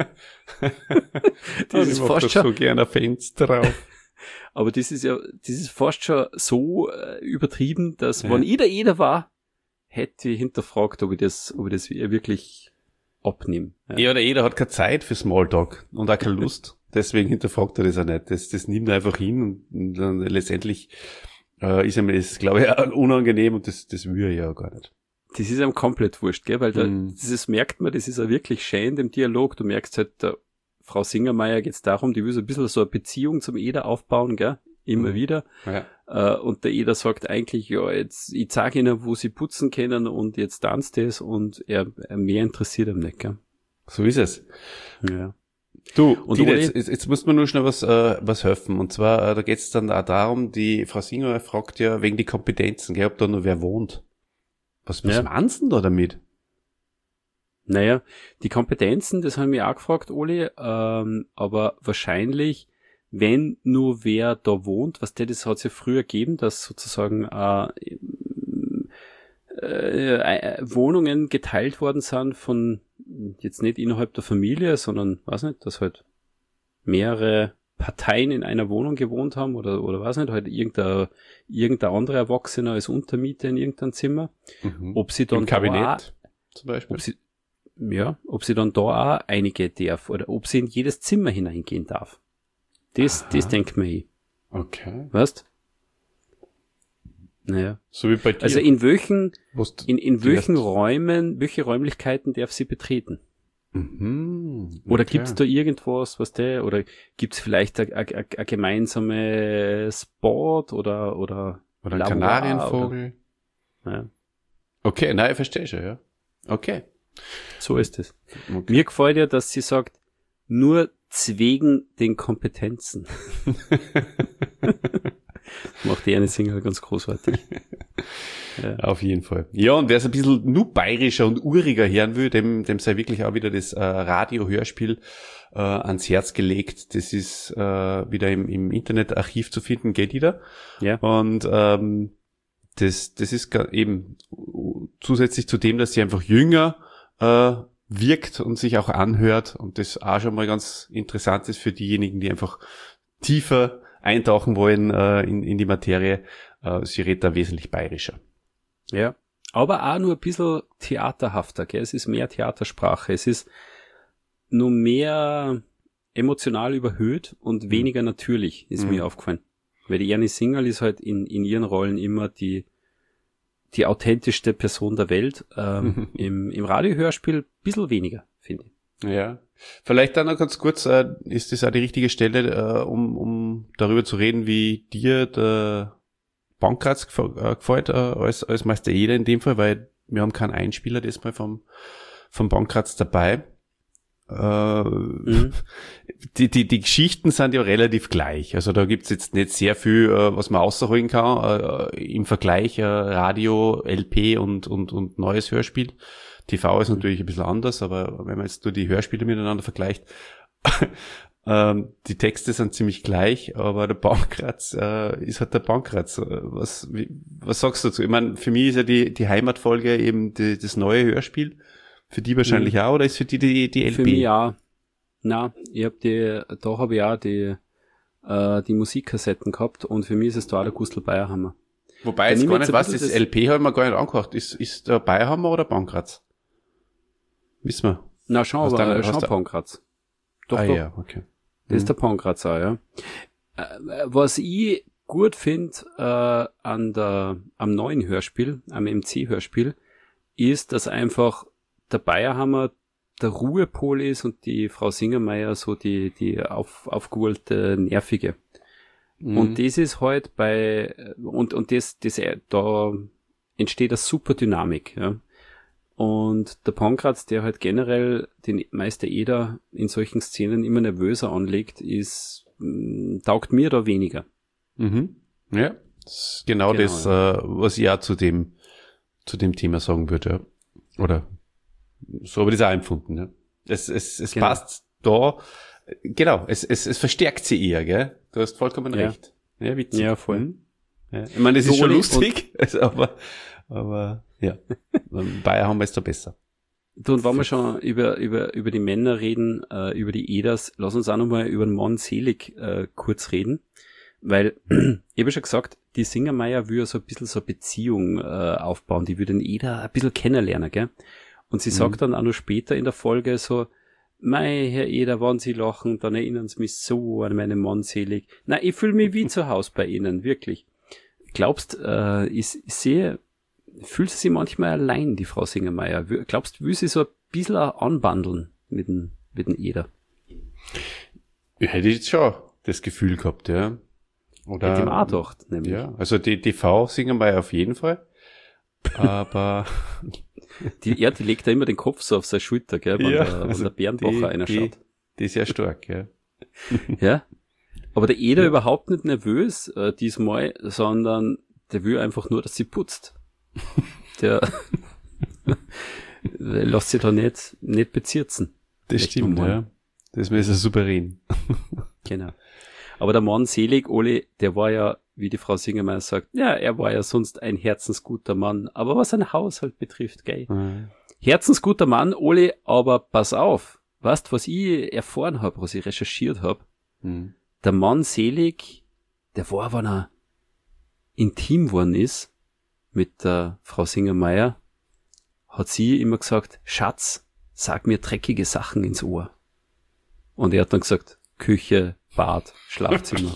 Das ist fast schon, so gerne ein Fenster drauf. aber das ist ja, das ist fast schon so äh, übertrieben, dass, Ja. wenn ich der Eder war, hätte ich hinterfragt, ob ich das, ob ich das wirklich abnehme. Ja. Ja, der Eder hat keine Zeit für Smalltalk und auch keine Lust. Deswegen hinterfragt er das auch nicht. Das, das nimmt er einfach hin, und, und dann letztendlich äh, ist ihm das, glaube ich, auch unangenehm, und das, das will er ja gar nicht. Das ist einem komplett wurscht, gell, weil da, Mhm. das merkt man, das ist ja wirklich schön in dem Dialog. Du merkst halt, der Frau Singermeier geht's darum, die will so ein bisschen so eine Beziehung zum Eder aufbauen, gell, immer Mhm. wieder. Ja. Äh, und der Eder sagt eigentlich, ja, jetzt, ich zeig ihnen, wo sie putzen können, und jetzt tanzt es, und er, er mehr interessiert ihm nicht, gell. So ist es. Ja. Du, Und Dieter, Uli? jetzt, jetzt, jetzt muss man nur schnell was, äh, was helfen. Und zwar, äh, da geht's dann auch darum, die Frau Singer fragt ja wegen die Kompetenzen, gell, ob da nur wer wohnt. Was, was Ja. meinst du denn da damit? Naja, die Kompetenzen, das haben wir auch gefragt, Oli, ähm, aber wahrscheinlich, wenn nur wer da wohnt, was der, das hat es ja früher gegeben, dass sozusagen äh, äh, äh, Wohnungen geteilt worden sind von, jetzt nicht innerhalb der Familie, sondern, weiß nicht, dass halt mehrere Parteien in einer Wohnung gewohnt haben, oder, oder weiß nicht, halt irgendein, irgendein anderer Erwachsener als Untermieter in irgendeinem Zimmer. Mhm. Ob sie dann Im da Kabinett zum auch, Beispiel. ob sie, ja, ob sie dann da auch einige darf, oder ob sie in jedes Zimmer hineingehen darf. Das, Aha. das denkt man eh. Okay. Weißt? Naja. So wie bei dir. Also in welchen, wo's d- in, in die welchen erst- Räumen, welche Räumlichkeiten darf sie betreten? Mhm. Oder Okay. gibt's da irgendwas, was der, oder gibt's vielleicht ein, ein, ein, ein gemeinsames Spot oder, oder, Oder ein Lavoir Kanarienvogel. Oder, ja, Okay, nein, ich verstehe schon, ja. Okay. so ist es. okay. Mir gefällt ja, dass sie sagt, nur zwegen den Kompetenzen. Macht die eine Single ganz großartig. Ja. Auf jeden Fall. Ja, und wer es ein bisschen nur bayerischer und uriger hören will, dem, dem sei wirklich auch wieder das äh, Radio-Hörspiel äh, ans Herz gelegt. Das ist äh, wieder im, im Internetarchiv zu finden, geht wieder. Ja. Und ähm, das, das ist ga- eben zusätzlich zu dem, dass sie einfach jünger äh, wirkt und sich auch anhört, und das auch schon mal ganz interessant ist für diejenigen, die einfach tiefer eintauchen wollen äh, in, in die Materie. Äh, sie redet da wesentlich bayerischer. Ja. Aber auch nur ein bisschen theaterhafter, gell? Es ist mehr Theatersprache. Es ist nur mehr emotional überhöht und weniger natürlich, ist Mhm. mir aufgefallen. Weil die Ernie Singerl ist halt in, in ihren Rollen immer die, die authentischste Person der Welt. Ähm, im, im Radiohörspiel ein bisschen weniger, finde ich. Ja, vielleicht dann noch ganz kurz, äh, ist das auch die richtige Stelle, äh, um, um darüber zu reden, wie dir der Pankratz gef- äh, gefällt, äh, als, als Meister Eder in dem Fall, weil wir haben keinen Einspieler diesmal vom, vom Pankratz dabei. Äh, mhm. die, die, die Geschichten sind ja relativ gleich. Also da gibt's jetzt nicht sehr viel, äh, was man rausholen kann, äh, im Vergleich äh, Radio, L P und, und, und neues Hörspiel. T V ist natürlich ein bisschen anders, aber wenn man jetzt nur die Hörspiele miteinander vergleicht, ähm, die Texte sind ziemlich gleich, aber der Pankratz äh, ist halt der Pankratz. Was, wie, was sagst du dazu? Ich meine, für mich ist ja die, die Heimatfolge eben die, das neue Hörspiel. Für die wahrscheinlich mhm. auch, oder ist für die die, die L P? Für mich ja. Na, ich hab die, da habe ich auch die, äh, die Musikkassetten gehabt und für mich ist es da auch der Gustl Bayerhammer. Wobei jetzt gar nicht was, das, das L P habe ich mir gar nicht angehört. Ist, ist der Bayerhammer oder Pankratz? Wissen wir. Na, schau, aber dann, schau Pankratz. Doch, ah, doch. Ja, okay. Das mhm. ist der Pankratz auch, ja. Äh, was ich gut finde äh, an der, am neuen Hörspiel, am M C-Hörspiel, ist, dass einfach der Bayerhammer der Ruhepol ist und die Frau Singermeier so die, die auf, aufgeholte, nervige. Mhm. Und das ist halt bei, und, und das, das, da entsteht eine super Dynamik, ja. Und der Pankratz, der halt generell den Meister Eder in solchen Szenen immer nervöser anlegt, ist, mh, taugt mir da weniger. Mhm. Ja, das ist genau, genau das, ja. äh, was ich auch zu dem, zu dem Thema sagen würde, ja. Oder, so habe ich das auch empfunden, ja. Es, es, es genau. passt da, genau, es, es, es verstärkt sie eher, gell? Du hast vollkommen ja. recht. Ja, witzig. Ja, voll. Mhm. Ja. Ich meine, das so ist schon lustig, also, aber, aber, ja. Bayern haben wir es da besser. Du, und wenn wir schon über, über, über die Männer reden, äh, über die Eders, lass uns auch nochmal über den Mann Selig, äh, kurz reden. Weil, ich habe ja schon gesagt, die Singermeier will ja so ein bisschen so eine Beziehung, äh, aufbauen, die will den Eder ein bisschen kennenlernen, gell? Und sie mhm. sagt dann auch noch später in der Folge so, mei, Herr Eder, wenn Sie lachen, dann erinnern Sie mich so an meinen Mann Selig. Na, ich fühle mich wie zu Hause bei Ihnen, wirklich. Glaubst, äh, ich, ich sehe, fühlt sie sich manchmal allein, die Frau Singermeier? Glaubst, will sie so ein bisschen anbandeln mit dem, mit dem Eder? Ich hätte jetzt schon das Gefühl gehabt, ja. Oder, hätte ich mir auch gedacht, nämlich. Ja, also die, die Frau Singermeier auf jeden Fall. Aber die, ja, die legt da immer den Kopf so auf seine Schulter, gell, wenn, ja, der, wenn also der Bärenbacher einer die, schaut. Die ist ja stark, ja. Ja. Aber der Eder ja. überhaupt nicht nervös, äh, diesmal, sondern der will einfach nur, dass sie putzt. Der lässt sich da nicht, nicht bezirzen. Das Echt stimmt, normal. Ja. Das ist ja souverän. Genau. Aber der Mann Selig, Oli, der war ja, wie die Frau Singermeier sagt, ja, er war ja sonst ein herzensguter Mann. Aber was ein Haushalt betrifft, gell. Mhm. Herzensguter Mann, Oli, aber pass auf. Weißt, was ich erfahren habe, was ich recherchiert habe? Mhm. Der Mann Selig, der war, wenn er intim geworden ist mit der Frau Singermeier, hat sie immer gesagt, Schatz, sag mir dreckige Sachen ins Ohr. Und er hat dann gesagt, Küche, Bad, Schlafzimmer.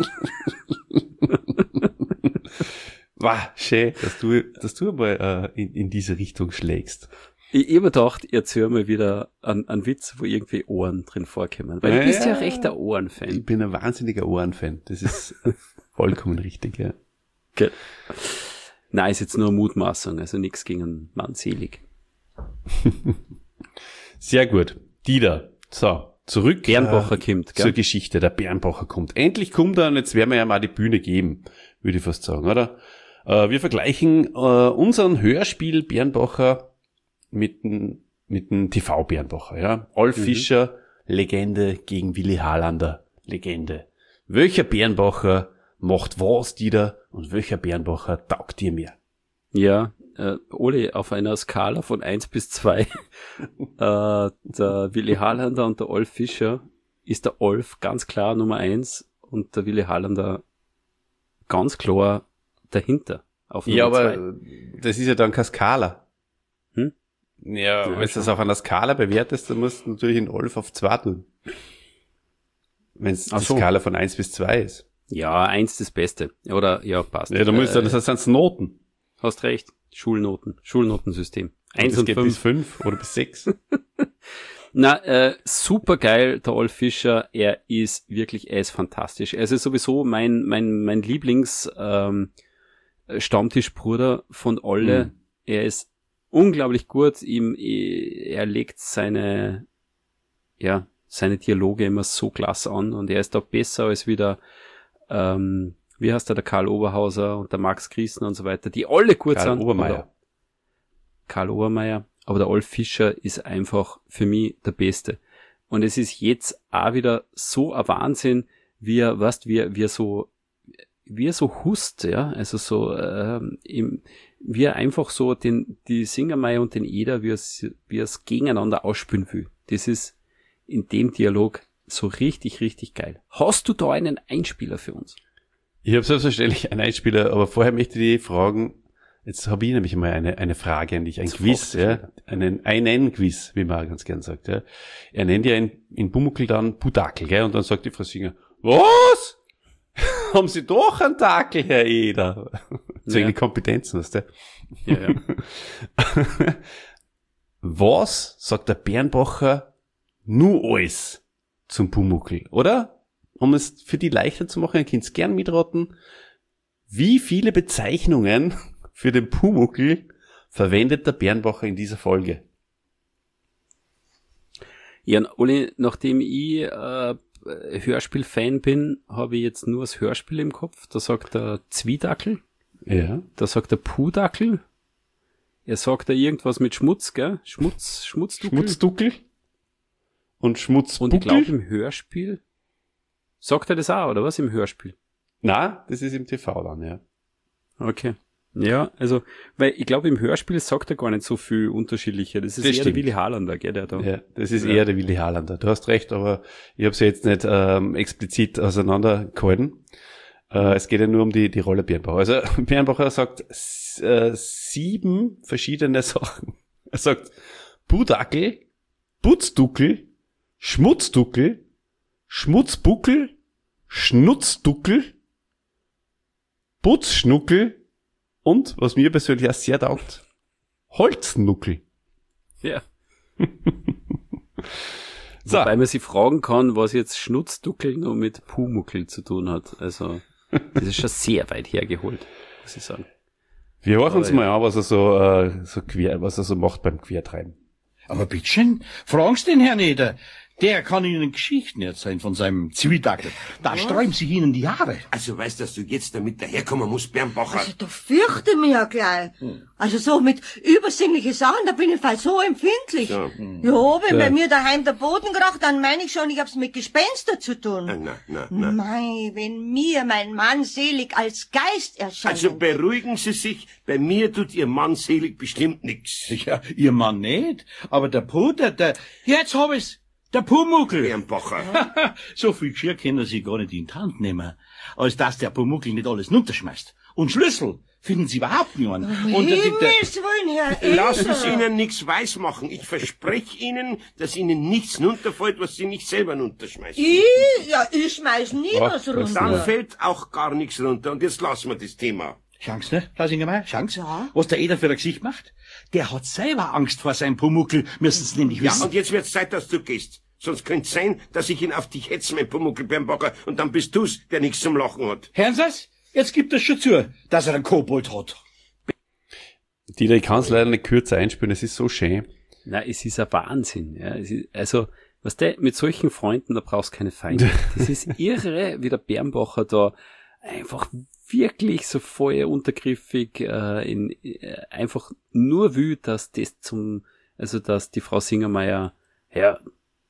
Wow, schön, dass du, dass du mal äh, in, in diese Richtung schlägst. Ich habe mir gedacht, ich erzähle mal wieder einen, einen Witz, wo irgendwie Ohren drin vorkommen. Weil ja, du bist ja recht der Ohrenfan. Ich bin ein wahnsinniger Ohrenfan. Das ist vollkommen richtig, ja. Okay. Nein, ist jetzt nur eine Mutmaßung, also nichts gegen einen Mann Selig. Sehr gut. Dieter, so, zurück Bärenbacher äh, kommt, gell? Zur Geschichte. Der Bärenbacher kommt. Endlich kommt er und jetzt werden wir ja mal die Bühne geben, würde ich fast sagen, oder? Äh, wir vergleichen äh, unseren Hörspiel Bärenbacher mit dem mit dem T V Bärenbacher, ja. Olf mhm. Fischer, Legende gegen Willi Harlander, Legende. Welcher Bärenbacher macht was, Dieter, und welcher Bärenbacher taugt dir mehr? Ja, äh, Oli, auf einer Skala von eins bis zwei, äh, der Willi Harlander und der Olf Fischer ist der Olf ganz klar Nummer eins und der Willi Harlander ganz klar dahinter. Auf Nummer ja, aber zwei. Das ist ja dann keine Skala. Hm? Ja, ja, wenn du das auf einer Skala bewertest, dann musst du natürlich den Olf auf zwei tun. Wenn es die so. Skala von eins bis zwei ist. Ja, eins das Beste. Oder, ja, passt. Ja, da musst du, das sind Noten. Hast recht. Schulnoten. Schulnotensystem. Eins und, und geht fünf. bis fünf oder bis sechs. Na, äh, super geil, der Olf Fischer. Er ist wirklich, er ist fantastisch. Er ist sowieso mein, mein, mein Lieblings, ähm, Stammtischbruder von alle. Mhm. Er ist unglaublich gut. Ihm, er legt seine, ja, seine Dialoge immer so klasse an und er ist da besser als wieder, ähm, wie heißt der, der Karl Oberhauser und der Max Griesen und so weiter, die alle gut Karl sind. Obermeier. Oder Karl Obermeier. Aber der Olf Fischer ist einfach für mich der Beste. Und es ist jetzt auch wieder so ein Wahnsinn, wie er, weißt, wie er, wie er so, wie er so hust, ja, also so, ähm, im, wie er einfach so den, die Singermeier und den Eder, wie er es, wie er es gegeneinander ausspielen will. Das ist in dem Dialog so richtig, richtig geil. Hast du da einen Einspieler für uns? Ich habe selbstverständlich einen Einspieler, aber vorher möchte ich fragen, jetzt habe ich nämlich mal eine, eine Frage an dich, ein Jetzt Quiz, fragst du ja, einen, einen Quiz, wie man auch ganz gern sagt, ja. Er nennt ja in, in Pumuckl dann Pudakel, gell, und dann sagt die Frau Singer, was? Haben Sie doch einen Dackel, Herr Eder? Deswegen Ja. die Kompetenzen, weißt du? Ja, ja. Was sagt der Bernbacher nur alles zum Pumuckl, oder? Um es für die leichter zu machen, ihr könnt es gern mitraten. Wie viele Bezeichnungen für den Pumuckl verwendet der Bernbacher in dieser Folge? Ja, Oli, nachdem ich äh, Hörspiel-Fan bin, habe ich jetzt nur das Hörspiel im Kopf. Da sagt der Zwiedackel, Ja. da sagt der Pudackel, er sagt da irgendwas mit Schmutz, gell? Schmutz, Schmutzduckel. Schmutzduckel und Schmutzbuckel. Und ich glaube im Hörspiel sagt er das auch, oder was, im Hörspiel? Na, das ist im T V dann, ja. Okay. Ja, also, weil ich glaube, im Hörspiel sagt er gar nicht so viel unterschiedlicher. Das ist Das eher stimmt. der Willi Harlander, gell, der da. Ja, das ist Ja. eher der Willi Harlander. Du hast recht, aber ich habe es jetzt nicht ähm, explizit auseinandergehalten. Äh, es geht ja nur um die, die Rolle Bernbacher. Also Bernbacher sagt s- äh, sieben verschiedene Sachen. Er sagt Pudackel, Putzduckel, Schmutzduckel, Schmutzbuckel, Schnutzduckel, Putzschnuckel und, was mir persönlich auch sehr taugt, Holznuckel. Ja. So. Wobei man sich fragen kann, was jetzt Schnutzduckel nur mit Pumuckl zu tun hat. Also, das ist schon sehr weit hergeholt, muss ich sagen. Wir hören uns Aber mal an, was er so, äh, so quer, was er so macht beim Quertreiben. Aber bitteschön, fragen Sie den Herrn Eder. Der kann Ihnen Geschichten erzählen von seinem Zwiedackel. Da sträuben sich Ihnen die Haare. Also weißt, dass du jetzt damit daherkommen musst, Bernbacher. Also, da fürchte mich ja gleich. Also, so mit übersinnlichen Sachen, da bin ich fall so empfindlich. Ja. Ja, wenn Ja. bei mir daheim der Boden kracht, dann meine ich schon, ich hab's mit Gespenster zu tun. Na, na, na, na. Mei, wenn mir mein Mann selig als Geist erscheint. Also beruhigen Sie sich, bei mir tut Ihr Mann selig bestimmt nix. Ja, Ihr Mann nicht, aber der Puder, der... Jetzt hab ich's. Der Pumuckl. Bernbacher. So viel Geschirr können Sie gar nicht in die Hand nehmen, als dass der Pumuckl nicht alles runterschmeißt. Und Schlüssel finden Sie überhaupt nicht an. Und der, der, Himmels Willen, Herr Eder. Lassen Sie Ihnen nichts weismachen. Ich verspreche Ihnen, dass Ihnen nichts runterfällt, was Sie nicht selber runterschmeißen. Ich? Ja, ich schmeiß nie Ach, was das runter. Dann fällt auch gar nichts runter. Und jetzt lassen wir das Thema. Schauen Sie, ne, Blasinger Schauen Sie, Ja. was der Eder für ein Gesicht macht? Der hat selber Angst vor seinem Pumuckl, müssen Sie nämlich Ja, wissen. und jetzt wird's Zeit, dass du gehst. Sonst könnte sein, dass ich ihn auf dich hetze, mein Pumuckl, Bernbacher, und dann bist du's, der nichts zum Lachen hat. Hören Sie's? Jetzt gibt es schon zu, dass er einen Kobold hat. Dieter, ich kann es leider nicht kürzer einspielen, es ist so schön. Na, es ist ein Wahnsinn, ja. Es ist, also, was der, mit solchen Freunden, da brauchst du keine Feinde. Das ist irre, wie der Bernbacher da einfach wirklich so voll untergriffig, äh, in, äh, einfach nur will, dass das zum, also, dass die Frau Singermeier, ja,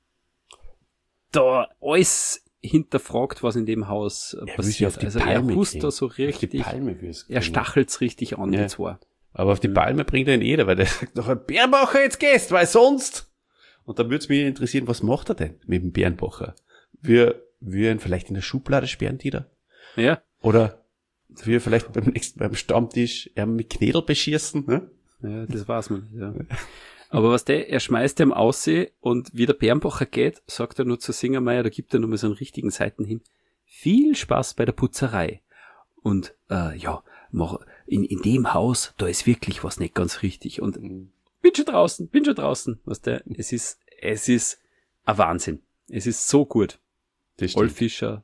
da alles hinterfragt, was in dem Haus äh, Er will sie passiert. auf die Also, Palme er hust kriegen. da so Auf die richtig, Palme will's er kriegen. stachelt's richtig an, Ja. die zwei. Aber auf die Palme bringt er ihn jeder, weil der sagt doch, Bernbacher, jetzt gehst, weil sonst. Und da würde es mich interessieren, was macht er denn mit dem Bernbacher? Wir, wir ihn vielleicht in der Schublade sperren, Dieter? Ja. Oder wir vielleicht beim nächsten, beim Stammtisch er mit Knädel beschießen, ne? Ja, das weiß man nicht, ja. Aber was der, er schmeißt ihm aussehen und wie der Bernbacher geht, sagt er nur zu Singermeier, da gibt er nochmal so einen richtigen Seiten hin. Viel Spaß bei der Putzerei. Und, äh, ja, mach, in, in dem Haus, da ist wirklich was nicht ganz richtig. Und bin schon draußen, bin schon draußen. Was der, es ist, es ist ein Wahnsinn. Es ist so gut. Das Olf Fischer,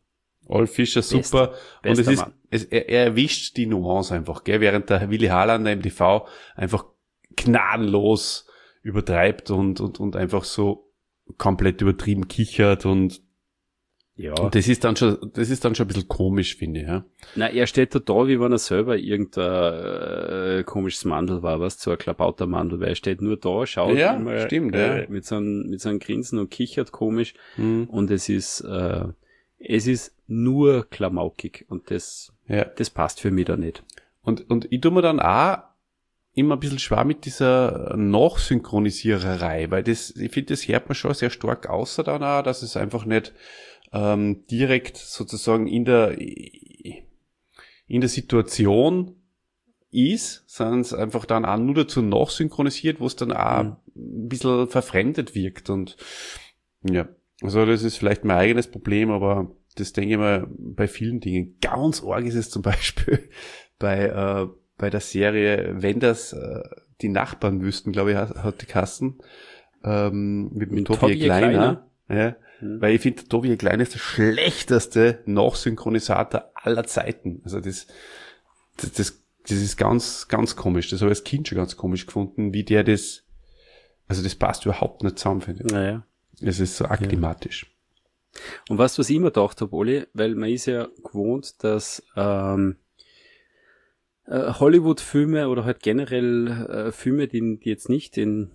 Olf Fischer, super. Bester Und es ist, Mann. es, er, er erwischt die Nuance einfach, gell, während der Willi Harlander im T V einfach gnadenlos übertreibt und, und, und einfach so komplett übertrieben kichert und, Ja. und das ist dann schon, das ist dann schon ein bisschen komisch, finde ich, ja. Na, er steht da da, wie wenn er selber irgendein äh, komisches Mandel war, was so ein klabauter Mandel, weil er steht nur da, schaut Ja, immer, stimmt, äh, ja. mit so einem, mit so einem Grinsen und kichert komisch Mhm. und es ist, äh, es ist nur klamaukig und das, Ja. das passt für mich da nicht. Und, und ich tu mir dann auch immer ein bisschen schwer mit dieser Nachsynchronisiererei, weil das, ich finde, das hört man schon sehr stark außer dann auch, dass es einfach nicht ähm, direkt sozusagen in der in der Situation ist, sondern es einfach dann auch nur dazu nachsynchronisiert, wo es dann auch Mhm. ein bisschen verfremdet wirkt und ja, also das ist vielleicht mein eigenes Problem, aber das denke ich mal bei vielen Dingen. Ganz arg ist es zum Beispiel bei äh, bei der Serie, wenn das äh, die Nachbarn wüssten, glaube ich, hat, hat die Kassen ähm, mit dem Mit Tobi Tobi Kleiner. Kleiner. Ja, Mhm. weil ich finde, Tobi Kleiner ist der schlechteste Nachsynchronisator aller Zeiten. Also das, das, das, das ist ganz, ganz komisch. Das habe ich als Kind schon ganz komisch gefunden, wie der das, also das passt überhaupt nicht zusammen, finde ich. Naja. Es ist so aklimatisch. Und weißt du, was ich immer gedacht habe, Oli? Weil man ist ja gewohnt, dass ähm, äh, Hollywood-Filme oder halt generell äh, Filme, die, die jetzt nicht in,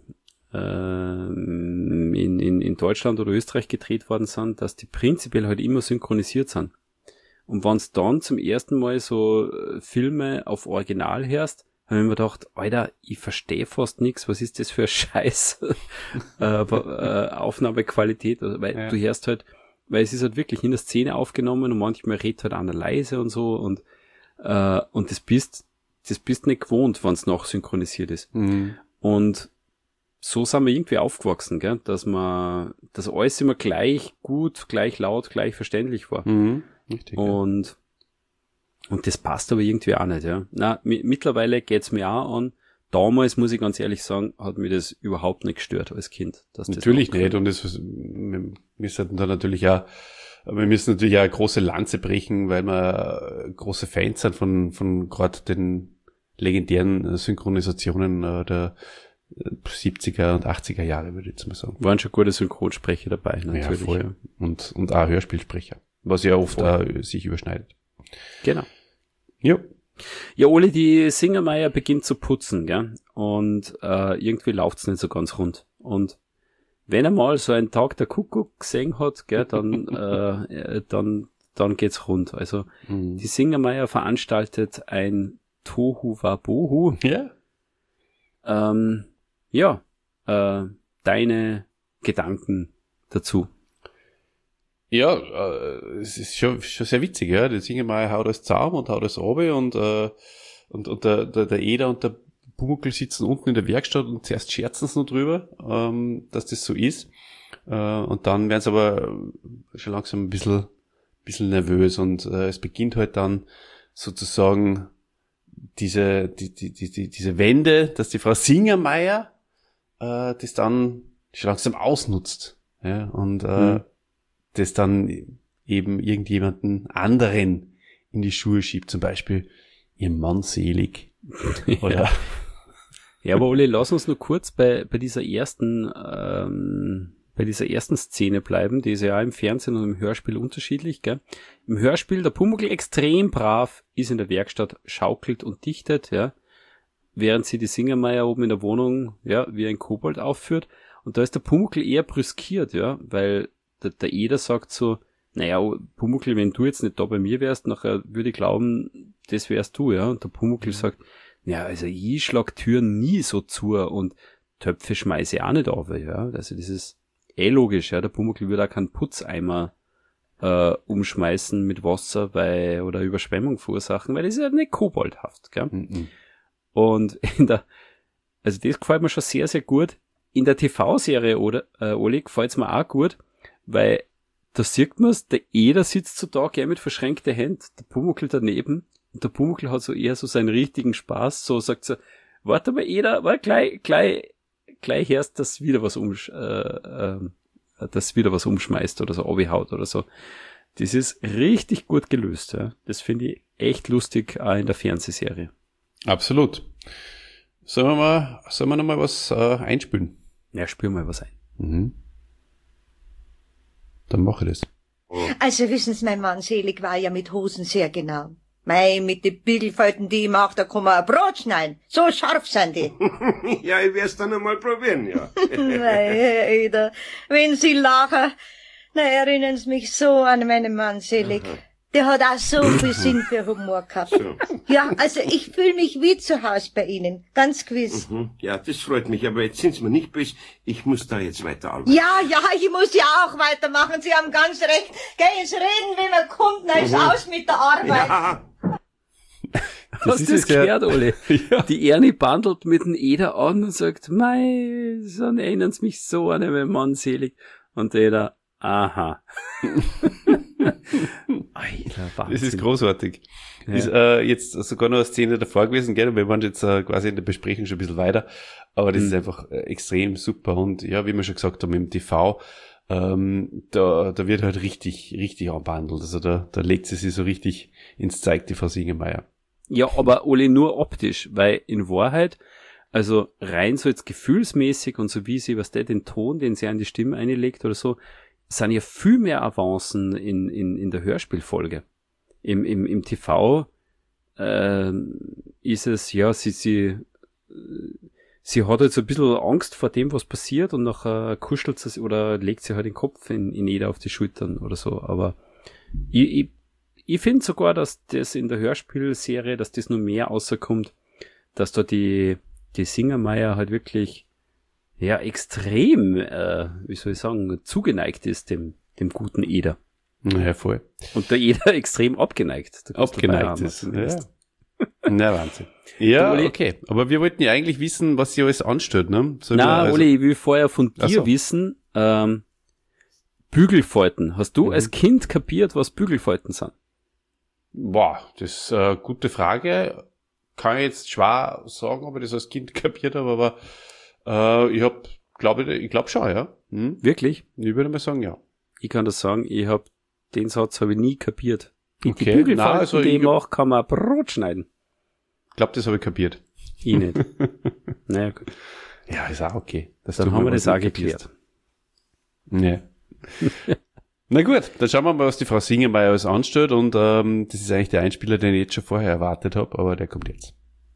ähm, in, in, in Deutschland oder Österreich gedreht worden sind, dass die prinzipiell halt immer synchronisiert sind. Und wenn es dann zum ersten Mal so äh, Filme auf Original hörst, habe ich mir gedacht, Alter, ich verstehe fast nichts, was ist das für ein Scheiß äh, äh, Aufnahmequalität, also, weil Ja. du hörst halt, weil es ist halt wirklich in der Szene aufgenommen und manchmal redet halt einer leise und so und äh, und das bist das bist nicht gewohnt, wenn es noch synchronisiert ist. Mhm. Und so sind wir irgendwie aufgewachsen, gell? Dass man, dass alles immer gleich gut, gleich laut, gleich verständlich war. Mhm. Richtig. Ja. Und, und das passt aber irgendwie auch nicht, ja. Na, mi- mittlerweile geht's mir auch an. Damals, muss ich ganz ehrlich sagen, hat mir das überhaupt nicht gestört als Kind. Dass das Natürlich ankommt. nicht. Und das, wir müssen da natürlich auch, wir müssen natürlich auch eine große Lanze brechen, weil wir große Fans sind von, von gerade den legendären Synchronisationen äh, der siebziger und achtziger Jahre, würde ich jetzt mal sagen. Waren schon gute Synchronsprecher dabei, natürlich. Ja, voll. Und, und auch Hörspielsprecher, was ja oft auch sich überschneidet. Genau. Ja. Ja, Oli, die Singermeier beginnt zu putzen, gell? Und äh, irgendwie läuft's nicht so ganz rund. Und wenn er mal so einen Tag der Kuckuck gesehen hat, gell, dann, äh, dann, dann geht's rund. Also Mhm. die Singermeier veranstaltet ein Tohu Wabohu. Ja. Ähm, ja, äh, deine Gedanken dazu. Ja, äh, es ist schon, schon sehr witzig, ja. Der Singemeier haut das zusammen und haut das runter und, äh, und, und der, der, der Eder und der Pumuckl sitzen unten in der Werkstatt und zuerst scherzen sie noch drüber, ähm, dass das so ist. Äh, und dann werden sie aber schon langsam ein bisschen, bisschen nervös und äh, es beginnt halt dann sozusagen diese, die, die, die, die, diese Wende, dass die Frau Singermeier äh, das dann schon langsam ausnutzt. Ja, und äh, Mhm. das dann eben irgendjemanden anderen in die Schuhe schiebt, zum Beispiel ihr Mann selig. Oder Ja, aber Oli, lass uns nur kurz bei, bei dieser ersten, ähm, bei dieser ersten Szene bleiben. Die ist ja auch im Fernsehen und im Hörspiel unterschiedlich, gell? Im Hörspiel, der Pumuckl extrem brav, ist in der Werkstatt, schaukelt und dichtet, ja. Während sie die Singermeier oben in der Wohnung, ja, wie ein Kobold aufführt. Und da ist der Pumuckl eher brüskiert, ja, weil der, der Eder sagt so, naja, Pumuckl, wenn du jetzt nicht da bei mir wärst, nachher würde ich glauben, das wärst du, ja. Und der Pumuckl sagt, ja, also ich schlag Türen nie so zu und Töpfe schmeiße ich auch nicht auf, ja. Also das ist eh logisch, ja. Der Pumuckl würde auch keinen Putzeimer äh, umschmeißen mit Wasser, weil, oder Überschwemmung verursachen, weil das ist ja nicht koboldhaft, gell. Mhm. Und in der, also das gefällt mir schon sehr, sehr gut. In der T V-Serie, oder, äh, Oli, gefällt's mir auch gut, weil da sieht man's, der Eder sitzt so da, gell, mit verschränkten Händen, der Pumuckl daneben, und der Pumuckl hat so eher so seinen richtigen Spaß, so sagt so, warte mal, Eder, warte, gleich, gleich, gleich erst, dass wieder was umsch, äh, äh, dass wieder was umschmeißt oder so, abhaut oder so. Das ist richtig gut gelöst, ja. Das finde ich echt lustig, auch in der Fernsehserie. Absolut. Sollen wir mal, sollen wir noch mal was äh, einspülen? Ja, spür mal was ein. Mhm. Dann mache ich das. Also wissen Sie, mein Mann Selig war ja mit Hosen sehr genau. Mei, mit den Bügelfalten, die ich mache, da kann man ein Brot schneiden. So scharf sind die. Ja, ich werd's dann einmal probieren, ja. Mei, Herr Eder, wenn Sie lachen, na erinnern Sie mich so an meinen Mann Selig. Der hat auch so viel Sinn für Humor gehabt. So. Ja, also ich fühle mich wie zu Hause bei Ihnen, ganz gewiss. Hm, Ja, das freut mich, aber jetzt sind's mir nicht böse. Ich muss da jetzt weiterarbeiten. Ja, ja, ich muss ja auch weitermachen. Sie haben ganz recht. Geh ins Reden, wenn man kommt, dann ist aus mit der Arbeit. Ja, Hast du das gehört, Ole? Ja. Die Ernie bandelt mit dem Eder an und sagt, mei, so erinnern Sie mich so an meinen Mann Selig. Und der Eder, aha. Alter, Wahnsinn. Das ist großartig. Ja. Ist äh, jetzt sogar noch eine Szene davor gewesen, gell? Wir waren jetzt äh, quasi in der Besprechung schon ein bisschen weiter, aber das Mhm. ist einfach äh, extrem super und ja, wie wir schon gesagt haben, im T V, ähm, da, da wird halt richtig, richtig anbehandelt. Also da, da legt sie sich so richtig ins Zeug, die Frau Singemeier. Ja, aber Ole nur optisch, weil in Wahrheit, also rein so jetzt gefühlsmäßig und so wie sie, was der, den Ton, den sie an die Stimme einlegt oder so, sind ja viel mehr Avancen in, in, in der Hörspielfolge. Im, im, im T V ähm, ist es, ja, sie, sie, sie hat jetzt ein bisschen Angst vor dem, was passiert und nachher kuschelt sie oder legt sie halt den Kopf in, in jeder auf die Schultern oder so, aber ich, ich Ich finde sogar, dass das in der Hörspielserie, dass das nur mehr rauskommt, dass da die, die Singermeier halt wirklich, ja, extrem, äh, wie soll ich sagen, zugeneigt ist dem, dem guten Eder. Ja, voll. Und der Eder extrem abgeneigt. Der Christoph Abgeneigt Bauer ist. Ja. zumindest. Na, Wahnsinn. Ja, Oli- okay. Aber wir wollten ja eigentlich wissen, was sie alles anstellt, ne? Sollen wir Na, also- Oli, ich will vorher von dir Ach so. wissen, ähm, Bügelfalten. Hast du Mhm. als Kind kapiert, was Bügelfalten sind? Boah, das ist eine gute Frage. Kann ich jetzt schwer sagen, ob ich das als Kind kapiert habe, aber äh, ich hab, glaube ich, glaube schon, ja. Hm? Wirklich? Ich würde mal sagen, ja. Ich kann das sagen, ich hab den Satz habe ich nie kapiert. Die Okay, Bügelfalten, na, also die ich ich- mache, kann man Brot schneiden. Ich glaube, das habe ich kapiert. Ich nicht. Naja, gut. Ja, ist auch okay. Dass Dann du haben mal wir was das auch nicht geklärt. kapierst. Nee. Na gut, dann schauen wir mal, was die Frau Singemeier alles anstellt und ähm, das ist eigentlich der Einspieler, den ich jetzt schon vorher erwartet habe, aber der kommt jetzt.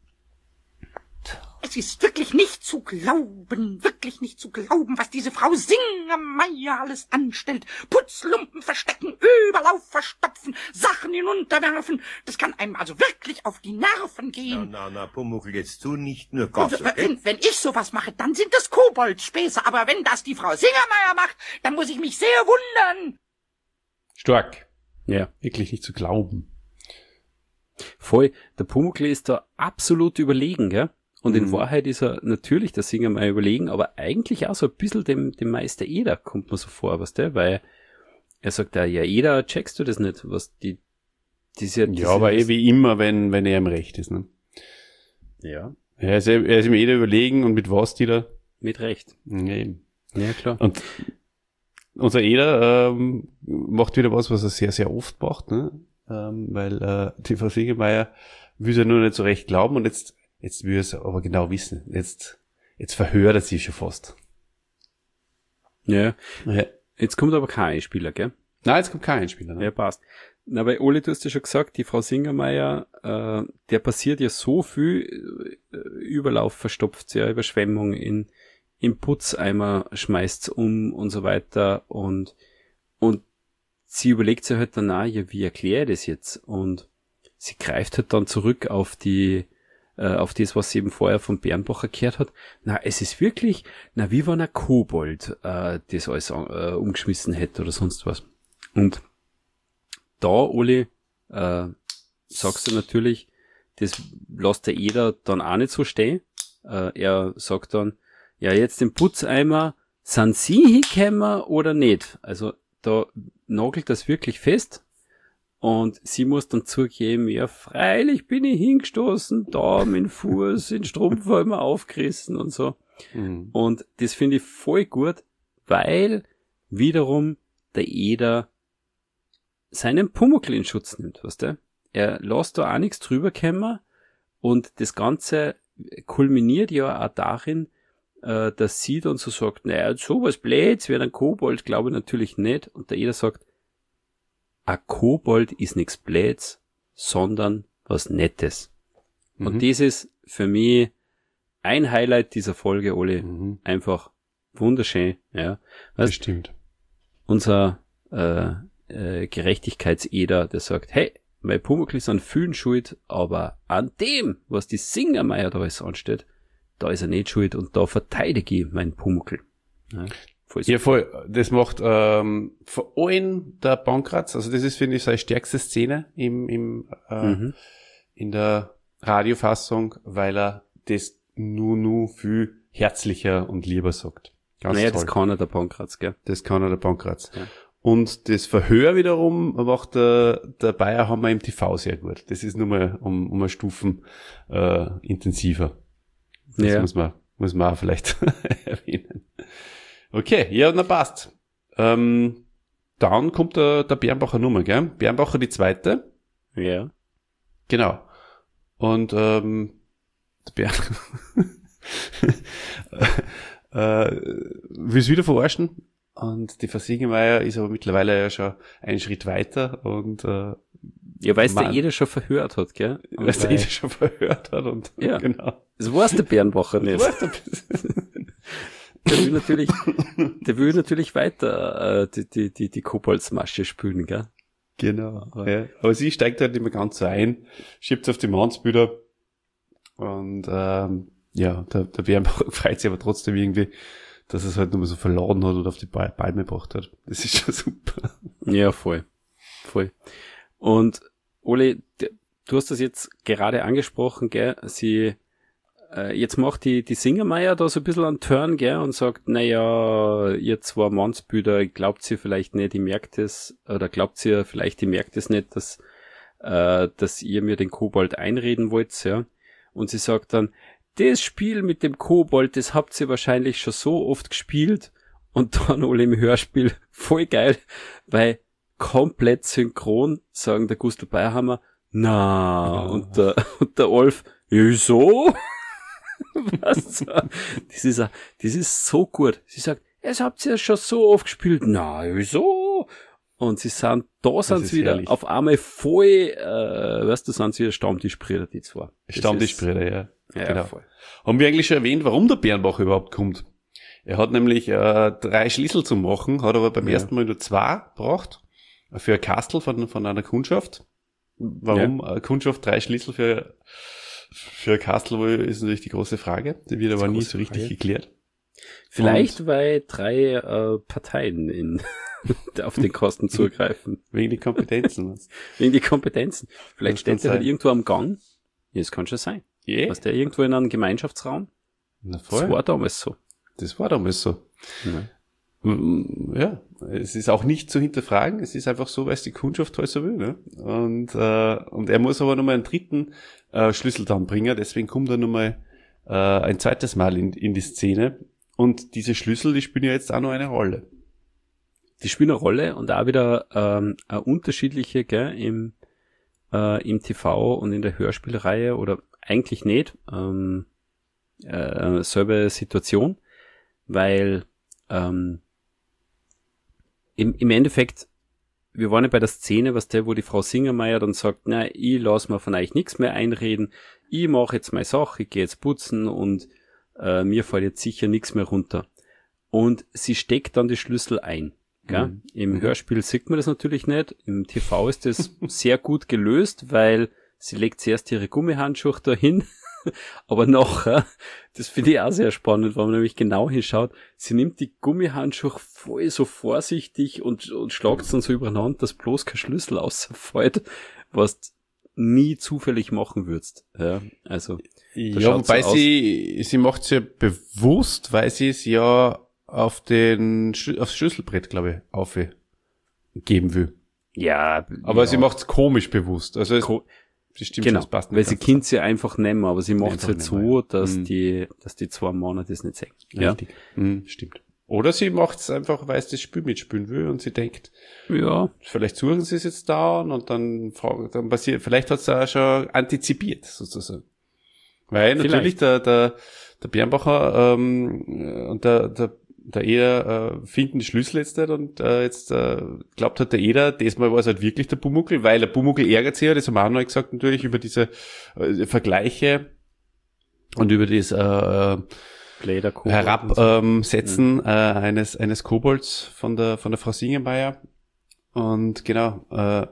Es ist wirklich nicht zu glauben, wirklich nicht zu glauben, was diese Frau Singemeier alles anstellt. Putzlumpen verstecken, Überlauf verstopfen, Sachen hinunterwerfen. Das kann einem also wirklich auf die Nerven na, gehen. na, na, Pumuckl, jetzt tu nicht nur Und Gas, okay? wenn, wenn ich sowas mache, dann sind das Koboldspäße. Aber wenn das die Frau Singemeier macht, dann muss ich mich sehr wundern. Stark. Ja. Wirklich nicht zu glauben. Voll. Der Pumuckl ist da absolut überlegen, gell? Und in Mhm. Wahrheit ist er natürlich der Singermeier überlegen, aber eigentlich auch so ein bisschen dem, dem Meister Eder kommt man so vor, weißt du? Weil er sagt ja, ja, Eder, checkst du das nicht? Was die, diese, diese Ja, aber eh wie immer, wenn, wenn er im Recht ist, ne? Ja, Er ist, er ist ihm jeder überlegen und mit was die da? mit Recht. Ja, eben. Ja, klar. Und unser Eder ähm, macht wieder was, was er sehr, sehr oft macht, ne? Ähm, weil äh, die Frau Singemeier will es ja nur nicht so recht glauben und jetzt, jetzt will er es aber genau wissen. Jetzt, jetzt verhört er sie schon fast. Ja. Ja. Jetzt kommt aber kein Einspieler, gell? Nein, jetzt kommt kein Einspieler. Ne? Ja, passt. Na, bei Oli, du hast ja schon gesagt, die Frau Singermeier, äh, der passiert ja so viel, äh, Überlauf verstopft sie ja, Überschwemmung in, im Putzeimer schmeißt's um und so weiter und, und sie überlegt sich halt danach, ja, wie erkläre ich das jetzt? Und sie greift halt dann zurück auf die, äh, auf das, was sie eben vorher von Bernbacher gehört hat. Na, es ist wirklich, na, wie wenn ein Kobold, äh, das alles äh, umgeschmissen hätte oder sonst was. Und da, Oli, äh, sagst du natürlich, das lässt der Eder dann auch nicht so stehen. Äh, er sagt dann, ja, jetzt den Putzeimer, sind Sie hingekommen oder nicht? Also da nagelt das wirklich fest. Und sie muss dann zugeben, ja, freilich bin ich hingestoßen, da mit dem Fuß, den Strumpf war immer aufgerissen und so. Mhm. Und das finde ich voll gut, weil wiederum der Eder seinen Pumuckl in Schutz nimmt, weißt du? Er lässt da auch nichts drüber kommen und das Ganze kulminiert ja auch darin, äh, dass sie dann so sagt, naja, sowas Blöds wie ein Kobold, glaube ich natürlich nicht. Und der Eder sagt, ein Kobold ist nichts Blöds, sondern was Nettes. Mhm. Und das ist für mich ein Highlight dieser Folge, Oli. Mhm. Einfach wunderschön, ja. Weißt, das stimmt. Unser äh, äh, Gerechtigkeitseder, der sagt, hey, mein Pumuckl ist an vielen schuld, aber an dem, was die Singermeier da alles ansteht, da ist er nicht schuld und da verteidige ich meinen Pumuckl. Ja, voll, ja, voll. Das macht ähm, vor allem der Pankratz, also das ist, finde ich, seine stärkste Szene im, im äh, mhm. in der Radiofassung, weil er das nur, nur viel herzlicher und lieber sagt. Ganz naja, toll. Das kann er der Pankratz, gell? Das kann er der Pankratz. Ja. Und das Verhör wiederum macht der, der Bayerhammer im T V sehr gut. Das ist nur mal um, um eine Stufen äh, intensiver. Das ja. muss man muss man auch vielleicht erwähnen. Okay, ja, na passt. Ähm, dann kommt der, der Bernbacher Nummer, gell? Bernbacher die zweite. Ja. Genau. Und ähm, der Bern äh, will es wieder verarschen. Und die Frau Singemeier ist aber mittlerweile ja schon einen Schritt weiter und äh, ja, weil es der Eder schon verhört hat, gell? Weil es der Eder schon verhört hat und ja, genau. Das weiß der Bernbacher nicht. Der will natürlich, der will natürlich weiter äh, die die die die Koboldsmasche spielen, gell? Genau. Ja. Aber sie steigt halt nicht mehr ganz so ein, schiebt auf die Mannsbilder und ähm, ja, der, der Bernbacher freut sich aber trotzdem irgendwie, dass er es halt nochmal so verladen hat oder auf die Palme gebracht hat. Das ist schon super. Ja, voll. Voll. Und Ole, du hast das jetzt gerade angesprochen, gell? Sie, äh, jetzt macht die, die Singermeier da so ein bisschen einen Turn, gell? Und sagt, naja, ihr zwei Mannsbrüder, glaubt ihr vielleicht nicht, ich merkt es, oder glaubt ihr vielleicht, ich merkt es nicht, dass, äh, dass ihr mir den Kobold einreden wollt, ja? Und sie sagt dann, das Spiel mit dem Kobold, das habt ihr wahrscheinlich schon so oft gespielt. Und dann alle im Hörspiel, voll geil, weil komplett synchron sagen der Gustl Bayerhammer, na, ja. und der, und der Olf, wieso? Was? Das ist, das ist so gut. Sie sagt, es habt ihr schon so oft gespielt, na, wieso? Und sie sind, da sind sie wieder herrlich. Auf einmal voll, äh, weißt du, sind sie wieder Stammtischbrüder, die zwei. Stammtischbrüder, ja. Ja, genau. Voll. Haben wir eigentlich schon erwähnt, warum der Bernbach überhaupt kommt? Er hat nämlich äh, drei Schlüssel zu machen, hat aber beim ja. ersten Mal nur zwei gebraucht für ein Kastel von, von einer Kundschaft. Warum ja. eine Kundschaft drei Schlüssel für, für ein Kastel, ist natürlich die große Frage. Die wird aber nie so richtig Frage. geklärt. Vielleicht, Und weil drei äh, Parteien in auf den Kosten zugreifen. Wegen die Kompetenzen. Wegen die Kompetenzen. Vielleicht steht er halt irgendwo am Gang. Ja, das kann schon sein. Yeah. Was der irgendwo in einem Gemeinschaftsraum? Na voll. Das war damals so. Das war damals so. Ja. ja, es ist auch nicht zu hinterfragen. Es ist einfach so, weil es die Kundschaft halt so will. Ne? Und, äh, und er muss aber nochmal einen dritten äh, Schlüssel dann bringen. Deswegen kommt er nochmal äh, ein zweites Mal in, in die Szene. Und diese Schlüssel, die spielen ja jetzt auch noch eine Rolle. Die spielen eine Rolle und auch wieder ähm, eine unterschiedliche, gell, im, äh, im T V und in der Hörspielreihe oder eigentlich nicht, ähm, äh, selbe Situation, weil ähm, im, im Endeffekt, wir waren ja bei der Szene, was der, wo die Frau Singermeier dann sagt, na, ich lass mir von euch nichts mehr einreden, ich mache jetzt meine Sache, ich gehe jetzt putzen und äh, mir fällt jetzt sicher nichts mehr runter. Und sie steckt dann die Schlüssel ein. Gell? Mhm. Im Hörspiel sieht man das natürlich nicht, im T V ist das sehr gut gelöst, weil sie legt zuerst ihre Gummihandschuhe dahin, aber nachher, das finde ich auch sehr spannend, weil man nämlich genau hinschaut, sie nimmt die Gummihandschuhe voll so vorsichtig und, und schlagt dann so übereinander, dass bloß kein Schlüssel rausfällt, was du nie zufällig machen würdest. Ja, also, ja, wobei so sie, sie macht es ja bewusst, weil sie es ja auf den, aufs Schlüsselbrett, glaube ich, aufgeben will. Ja. Aber ja. sie macht es komisch bewusst. Also es, Ko- das stimmt, genau, das passt nicht. weil sie Kind sie einfach nehmen, aber sie macht es halt so, nehmen, dass ja. die, dass die zwei Männer das nicht sehen. Ja, richtig. Mhm, stimmt. Oder sie macht es einfach, weil sie das Spiel mitspielen will und sie denkt, Ja. vielleicht suchen sie es jetzt da und dann, fra- dann passiert, vielleicht hat sie auch schon antizipiert, sozusagen. Weil natürlich der, der, der Bernbacher ähm, und der, der, der Eder äh, finden die Schlüssel jetzt nicht und äh, jetzt äh, glaubt halt der Eder, diesmal war es halt wirklich der Pumuckl, weil der Pumuckl ärgert sich ja, das haben wir auch noch gesagt natürlich, über diese äh, Vergleiche und über das äh, Leder, Kobold und so. Herabsetzen äh, eines eines Kobolds von der von der Frau Singemeier und genau äh,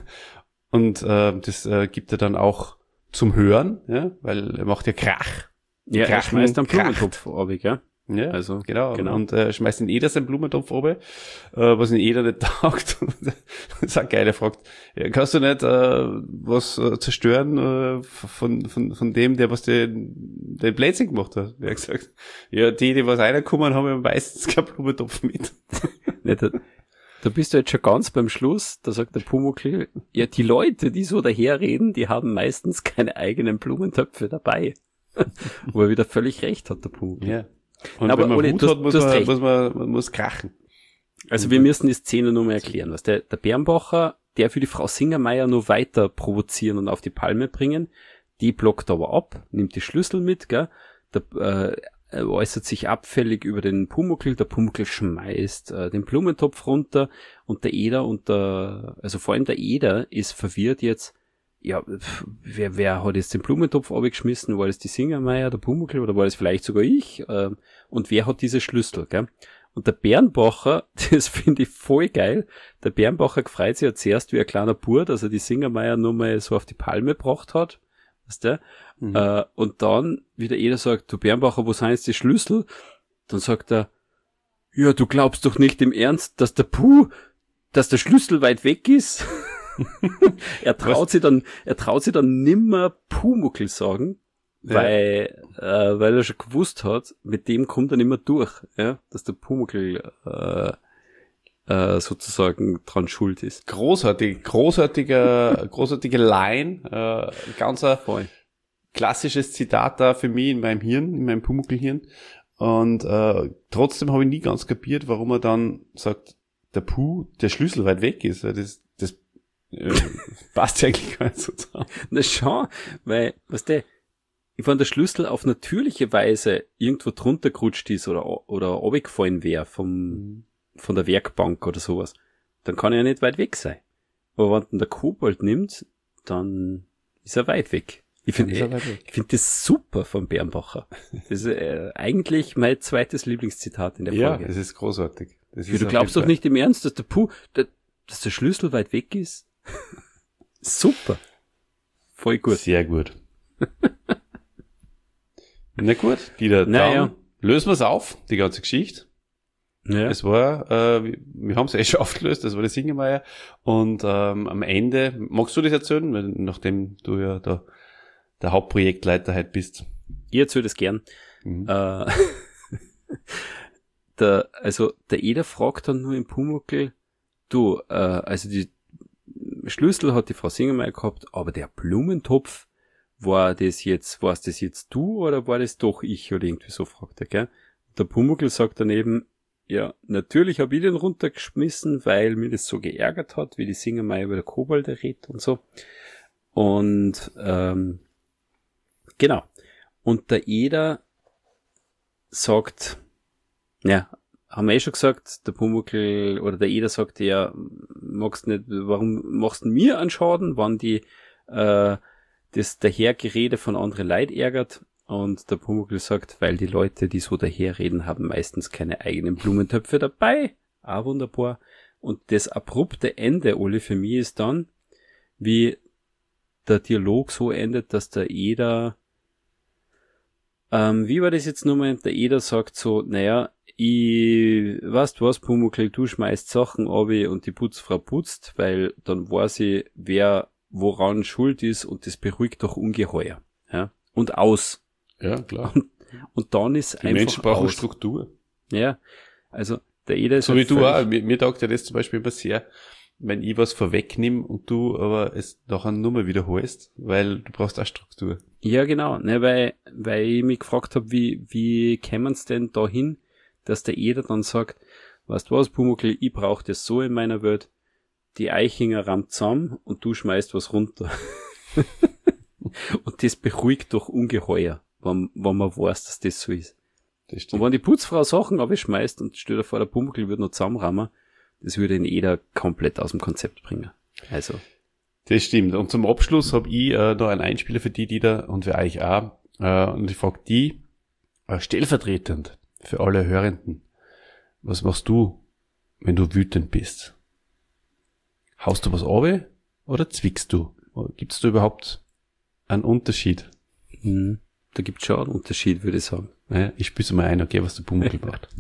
und äh, das äh, gibt er dann auch zum Hören, ja, weil er macht ja Krach. Ja, er Krachen, schmeißt einen kracht. Blumentopf runter, gell? Ja, Also, genau. genau. Und äh, schmeißt in Eder seinen Blumentopf runter, äh, was in Eder nicht taugt. Das ist auch geil, er fragt, ja, kannst du nicht äh, was äh, zerstören äh, von, von, von dem, der was den, den Blödsinn gemacht hat? Er hat gesagt, ja, die, die was reinkommen, haben ja meistens keinen Blumentopf mit. Ja, da, da bist du jetzt schon ganz beim Schluss, da sagt der Pumuckl, ja, die Leute, die so daherreden, die haben meistens keine eigenen Blumentöpfe dabei. Wo er wieder völlig recht hat, der Pumuckl. Ja. Und Na, aber wenn man Oli, Wut du- hat, muss du hast man, recht. muss man, man muss krachen. Also wir müssen die Szene nur mal erklären. Was der, der Bernbacher, der für die Frau Singermeier nur weiter provozieren und auf die Palme bringen, die blockt aber ab, nimmt die Schlüssel mit, gell? Der, äh, er äußert sich abfällig über den Pumuckl, der Pumuckl schmeißt äh, den Blumentopf runter und der Eder und der, also vor allem der Eder ist verwirrt jetzt, ja, pf, wer, wer hat jetzt den Blumentopf abgeschmissen? War das die Singermeier, der Pumuckl oder war das vielleicht sogar ich? Ähm, und wer hat diese Schlüssel, gell? Und der Bernbacher, das finde ich voll geil, der Bernbacher gefreut sich ja zuerst wie ein kleiner Bur, dass er die Singermeier nur mal so auf die Palme gebracht hat, weißt du? Mhm. Äh, und dann, wie der Eder sagt, du Bernbacher, wo sind jetzt die Schlüssel? Dann sagt er, ja, du glaubst doch nicht im Ernst, dass der Puh, dass der Schlüssel weit weg ist? er traut sich dann, er traut sich dann nimmer Pumuckl sagen, Ja. weil, äh, weil er schon gewusst hat, mit dem kommt er nimmer durch, ja, dass der Pumuckl, äh, äh, sozusagen dran schuld ist. Großartig, großartiger, großartige Line, äh, ganz ein Voll. klassisches Zitat da für mich in meinem Hirn, in meinem Pumuckl-Hirn. Und äh, trotzdem habe ich nie ganz kapiert, warum er dann sagt, der Puh, der Schlüssel weit weg ist. Weil Das, das äh, passt ja eigentlich gar nicht so zusammen. Na schau, weil, weißt du, wenn der Schlüssel auf natürliche Weise irgendwo drunter gerutscht ist oder, oder runtergefallen wäre vom, von der Werkbank oder sowas, dann kann er ja nicht weit weg sein. Aber wenn dann der Kobold nimmt, dann ist er weit weg. Ich finde Dann ist er weit weg. ich finde das super von Bernbacher. Das ist äh, eigentlich mein zweites Lieblingszitat in der Ja, Folge. es ist großartig. Das Ja, ist du auf glaubst jeden doch nicht im Ernst, dass der Puh, der, dass der Schlüssel weit weg ist? Super. Voll Fall gut. sehr gut. Na gut, Dieter, dann Naja. lösen wir es auf, die ganze Geschichte. Ja. Es war, äh, wir, wir haben es eh schon aufgelöst, das war der Singemeier. Und ähm, am Ende, magst du das erzählen, weil, nachdem du ja da der Hauptprojektleiter halt bist? Ich erzähle das gern. Mhm. Äh, der, also der Eder fragt dann nur im Pumuckl, du, äh, also die Schlüssel hat die Frau Singemeier gehabt, aber der Blumentopf, war das jetzt, war's das jetzt du oder war das doch ich oder irgendwie so, fragt er, gell? Der Pumuckl sagt daneben, ja, natürlich habe ich den runtergeschmissen, weil mir das so geärgert hat, wie die Singemeier über der Kobolde redet und so. Und ähm, genau. Und der Eder sagt, ja, haben wir eh schon gesagt, der Pumuckl oder der Eder sagt, ja, magst nicht, warum machst du mir einen Schaden, wann die äh, das Dahergerede von anderen Leid ärgert? Und der Pumuckl sagt, weil die Leute, die so daherreden, haben meistens keine eigenen Blumentöpfe dabei. Ah, wunderbar. Und das abrupte Ende, Oli, für mich ist dann, wie der Dialog so endet, dass der Eder, ähm, wie war das jetzt nochmal? Der Eder sagt so, naja, ich, weißt du was, Pumuckl, du schmeißt Sachen ab und die Putzfrau putzt, weil dann weiß sie, wer woran schuld ist und das beruhigt doch ungeheuer. Ja? Und aus. Ja, klar. Und dann ist Die einfach Menschen brauchen aus. Struktur. Ja, also der Eder ist So wie halt du völlig- auch. Mir, mir taugt ja das zum Beispiel immer sehr, wenn ich was vorwegnehme und du aber es nachher nur mal wiederholst, weil du brauchst auch Struktur. Ja, genau, ne, weil, weil ich mich gefragt habe, wie, wie kämen es denn dahin, dass der Eder dann sagt, weißt du was, Pumuckl, ich brauche das so in meiner Welt, die Eichinger rammt zusammen und du schmeißt was runter. Und das beruhigt doch ungeheuer, wenn, wenn man weiß, dass das so ist. Das Und wenn die Putzfrau Sachen abschmeißt und stell dir vor, der Pumuckl würde noch zusammenrammen, das würde den Eder komplett aus dem Konzept bringen. Also. Das stimmt. Und zum Abschluss habe ich äh, noch einen Einspieler für die, die da und für euch auch. Äh, und ich frage die äh, stellvertretend für alle Hörenden. Was machst du, wenn du wütend bist? Haust du was ab oder zwickst du? Gibt es da überhaupt einen Unterschied? Mhm. Da gibt's schon einen Unterschied, würde ich sagen. Naja, ich spüre mal ein, okay, was der Pumuckl macht.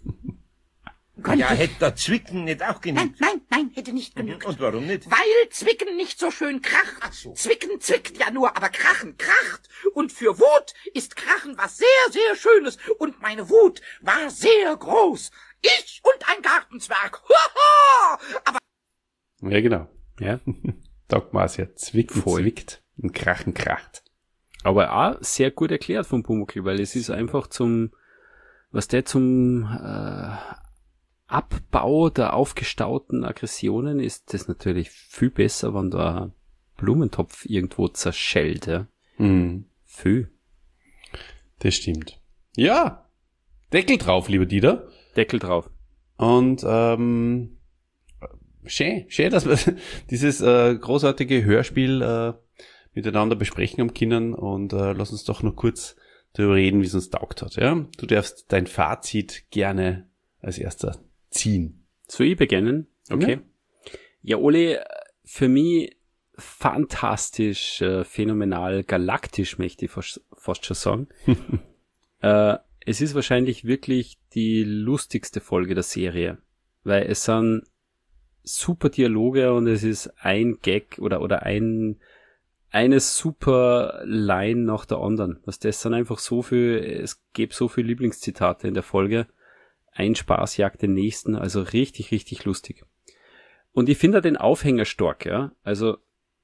Ja, hätte da Zwicken nicht auch genügt? Nein, nein, nein, hätte nicht genügt. Und warum nicht? Weil Zwicken nicht so schön kracht. Ach so. Zwicken zwickt ja nur, aber Krachen kracht. Und für Wut ist Krachen was sehr, sehr Schönes. Und meine Wut war sehr groß. Ich und ein Gartenzwerg. Haha! Aber Ja, genau. Ja. Sagt man es ja. Zwicken Voll. zwickt und Krachen kracht. Aber auch sehr gut erklärt vom Pumuckl, weil es ist einfach zum, was der zum äh, Abbau der aufgestauten Aggressionen ist, das natürlich viel besser, wenn da ein Blumentopf irgendwo zerschellt. Ja. Mhm. Viel. Das stimmt. Ja. Deckel drauf, lieber Dieter. Deckel drauf. Und ähm, schön, schön, dass wir dieses äh, großartige Hörspiel äh, miteinander besprechen am Kindern und äh, lass uns doch noch kurz darüber reden, wie es uns taugt hat. Ja? Du darfst dein Fazit gerne als erster ziehen. Soll ich beginnen? Okay. Ja, ja Ole, für mich fantastisch, äh, phänomenal, galaktisch, möchte ich fast, fast schon sagen. äh, es ist wahrscheinlich wirklich die lustigste Folge der Serie, weil es sind super Dialoge und es ist ein Gag oder oder ein eine super Line nach der anderen. Was das sind einfach so viel, es gibt so viele Lieblingszitate in der Folge. Ein Spaß jagt den nächsten, also richtig, richtig lustig. Und ich finde den Aufhänger stark, ja. Also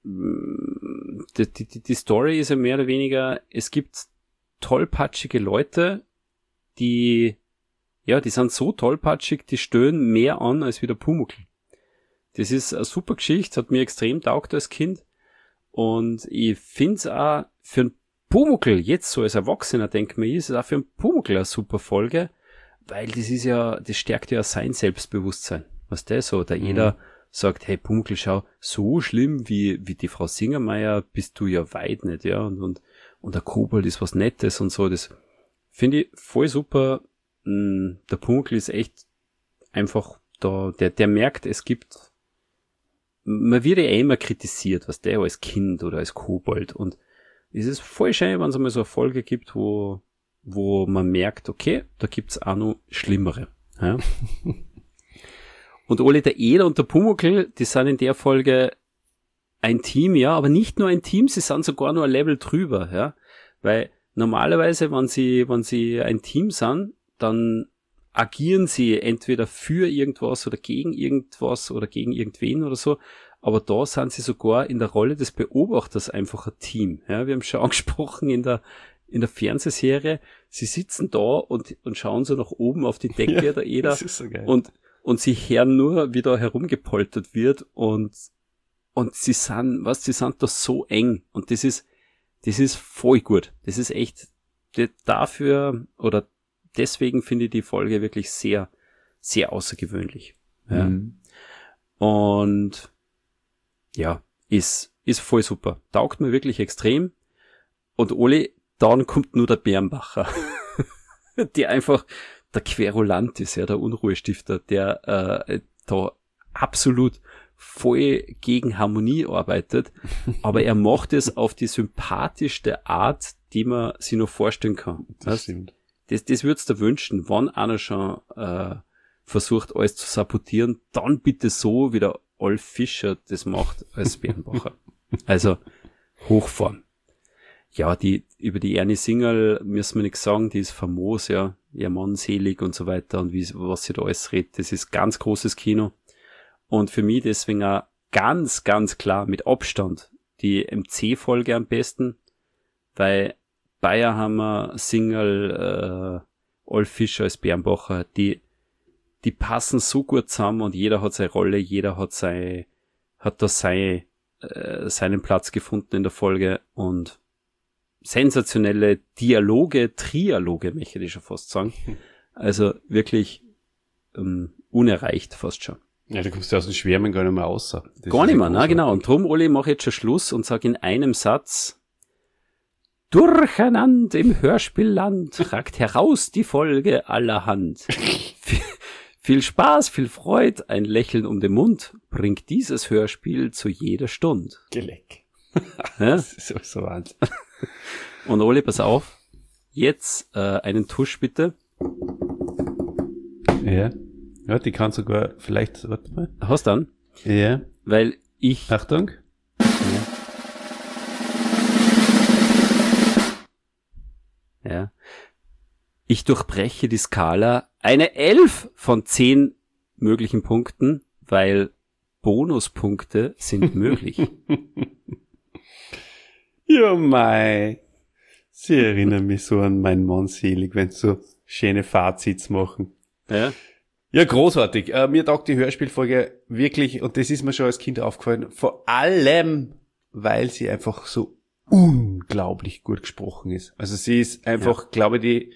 die, die, die Story ist ja mehr oder weniger, es gibt tollpatschige Leute, die, ja, die sind so tollpatschig, die stöhnen mehr an als wie der Pumuckl. Das ist eine super Geschichte, hat mir extrem taugt als Kind. Und ich finde es auch für einen Pumuckl, jetzt so als Erwachsener, denke ich mir, ist es auch für einen Pumuckl eine super Folge, weil das ist ja, das stärkt ja sein Selbstbewusstsein. Was der so, da mhm. jeder sagt, hey Pumuckl, schau, so schlimm wie wie die Frau Singermeier bist du ja weit nicht, ja, und und, und der Kobold ist was Nettes und so, das finde ich voll super. Der Pumuckl ist echt einfach da, der der merkt, es gibt, man wird ja immer kritisiert, was der als Kind oder als Kobold, und es ist voll schön, wenn es einmal so eine Folge gibt, wo wo man merkt, okay, da gibt's auch noch Schlimmere. Ja? Und Ole, der Eder und der Pumuckl, die sind in der Folge ein Team, ja, aber nicht nur ein Team, sie sind sogar nur ein Level drüber, ja, weil normalerweise, wenn sie, wenn sie ein Team sind, dann agieren sie entweder für irgendwas oder gegen irgendwas oder gegen irgendwen oder so, aber da sind sie sogar in der Rolle des Beobachters einfach ein Team, ja, wir haben schon angesprochen in der in der Fernsehserie, sie sitzen da und und schauen so nach oben auf die Decke, ja, der Eder, das ist so geil. und und sie hören nur, wie da herumgepoltert wird, und und sie sind, was, sie sind da so eng, und das ist das ist voll gut. Das ist echt, dafür oder deswegen finde ich die Folge wirklich sehr, sehr außergewöhnlich. Ja. Mhm. Und ja, ist ist voll super. Taugt mir wirklich extrem. Und Oli, dann kommt nur der Bärenbacher, der einfach der Querulant ist, ja, der Unruhestifter, der äh, da absolut voll gegen Harmonie arbeitet, aber er macht es auf die sympathischste Art, die man sich noch vorstellen kann. Das stimmt. Das, das würd's dir wünschen, wenn einer schon äh, versucht, alles zu sabotieren, dann bitte so, wie der Olf Fischer das macht als Bärenbacher. Also Hochform. Ja, die über die Ernie Singerl müssen wir nichts sagen, die ist famos, ja, ihr Mann selig und so weiter, und wie was sie da alles redet, das ist ganz großes Kino. Und für mich deswegen auch ganz, ganz klar mit Abstand die M C-Folge am besten, weil Bayer haben wir Singerl äh, Olf Fischer als Bernbacher, die, die passen so gut zusammen und jeder hat seine Rolle, jeder hat sein, hat da sein, äh, seinen Platz gefunden in der Folge und sensationelle Dialoge, Trialoge, möchte ich schon fast sagen. Also wirklich ähm, unerreicht fast schon. Ja, da kommst du aus dem Schwärmen gar nicht mehr raus. Das gar nicht mehr, na genau. Und drum, Oli, mach jetzt schon Schluss und sag in einem Satz: Durcheinander im Hörspielland, ragt heraus die Folge allerhand. viel, viel Spaß, viel Freude, ein Lächeln um den Mund, bringt dieses Hörspiel zu jeder Stunde. Geleck. Ja? Das ist sowieso Wahnsinn. Und Oli, pass auf, jetzt äh, einen Tusch bitte. Ja. Ja, die kann sogar, vielleicht, warte mal. Hast du dann? Ja. Weil ich... Achtung. Ja. ja. Ich durchbreche die Skala eine elf von zehn möglichen Punkten, weil Bonuspunkte sind möglich. Ja, mei. Sie erinnern mich so an meinen Mann selig, wenn sie so schöne Fazits machen. Ja. Ja, großartig. Äh, mir taugt die Hörspielfolge wirklich, und das ist mir schon als Kind aufgefallen, vor allem, weil sie einfach so unglaublich gut gesprochen ist. Also sie ist einfach, ja. glaube ich, die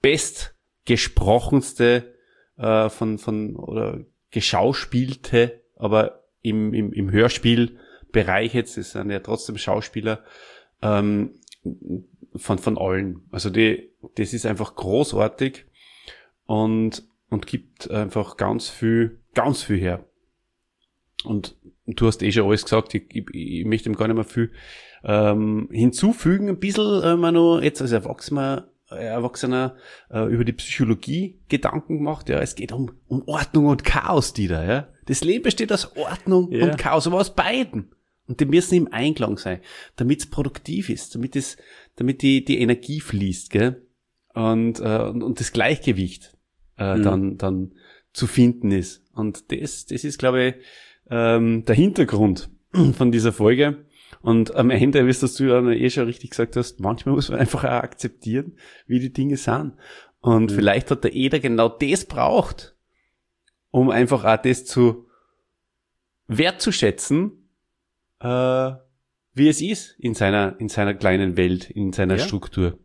bestgesprochenste äh, von, von, oder geschauspielte, aber im, im, im Hörspielbereich jetzt, es sind ja trotzdem Schauspieler, ähm, von, von allen. Also die, das ist einfach großartig und und gibt einfach ganz viel, ganz viel her. Und du hast eh schon alles gesagt, ich, ich, ich möchte ihm gar nicht mehr viel ähm, hinzufügen. Ein bisschen äh, mal noch jetzt als Erwachsener, äh, Erwachsener äh, über die Psychologie Gedanken gemacht. Ja, es geht um, um Ordnung und Chaos, die da, ja. Das Leben besteht aus Ordnung ja. und Chaos, aber aus beiden. Und die müssen im Einklang sein, damit es produktiv ist, damit es, damit die, die Energie fließt, gell? Und, äh, und, und das Gleichgewicht. Äh, mhm. dann dann zu finden ist. Und das das ist, glaube ich, ähm, der Hintergrund von dieser Folge. Und am Ende, wie es du ja eh schon richtig gesagt hast, manchmal muss man einfach auch akzeptieren, wie die Dinge sind. Und mhm. vielleicht hat der Eder genau das braucht, um einfach auch das zu wertzuschätzen, äh, wie es ist in seiner in seiner kleinen Welt, in seiner ja. Struktur.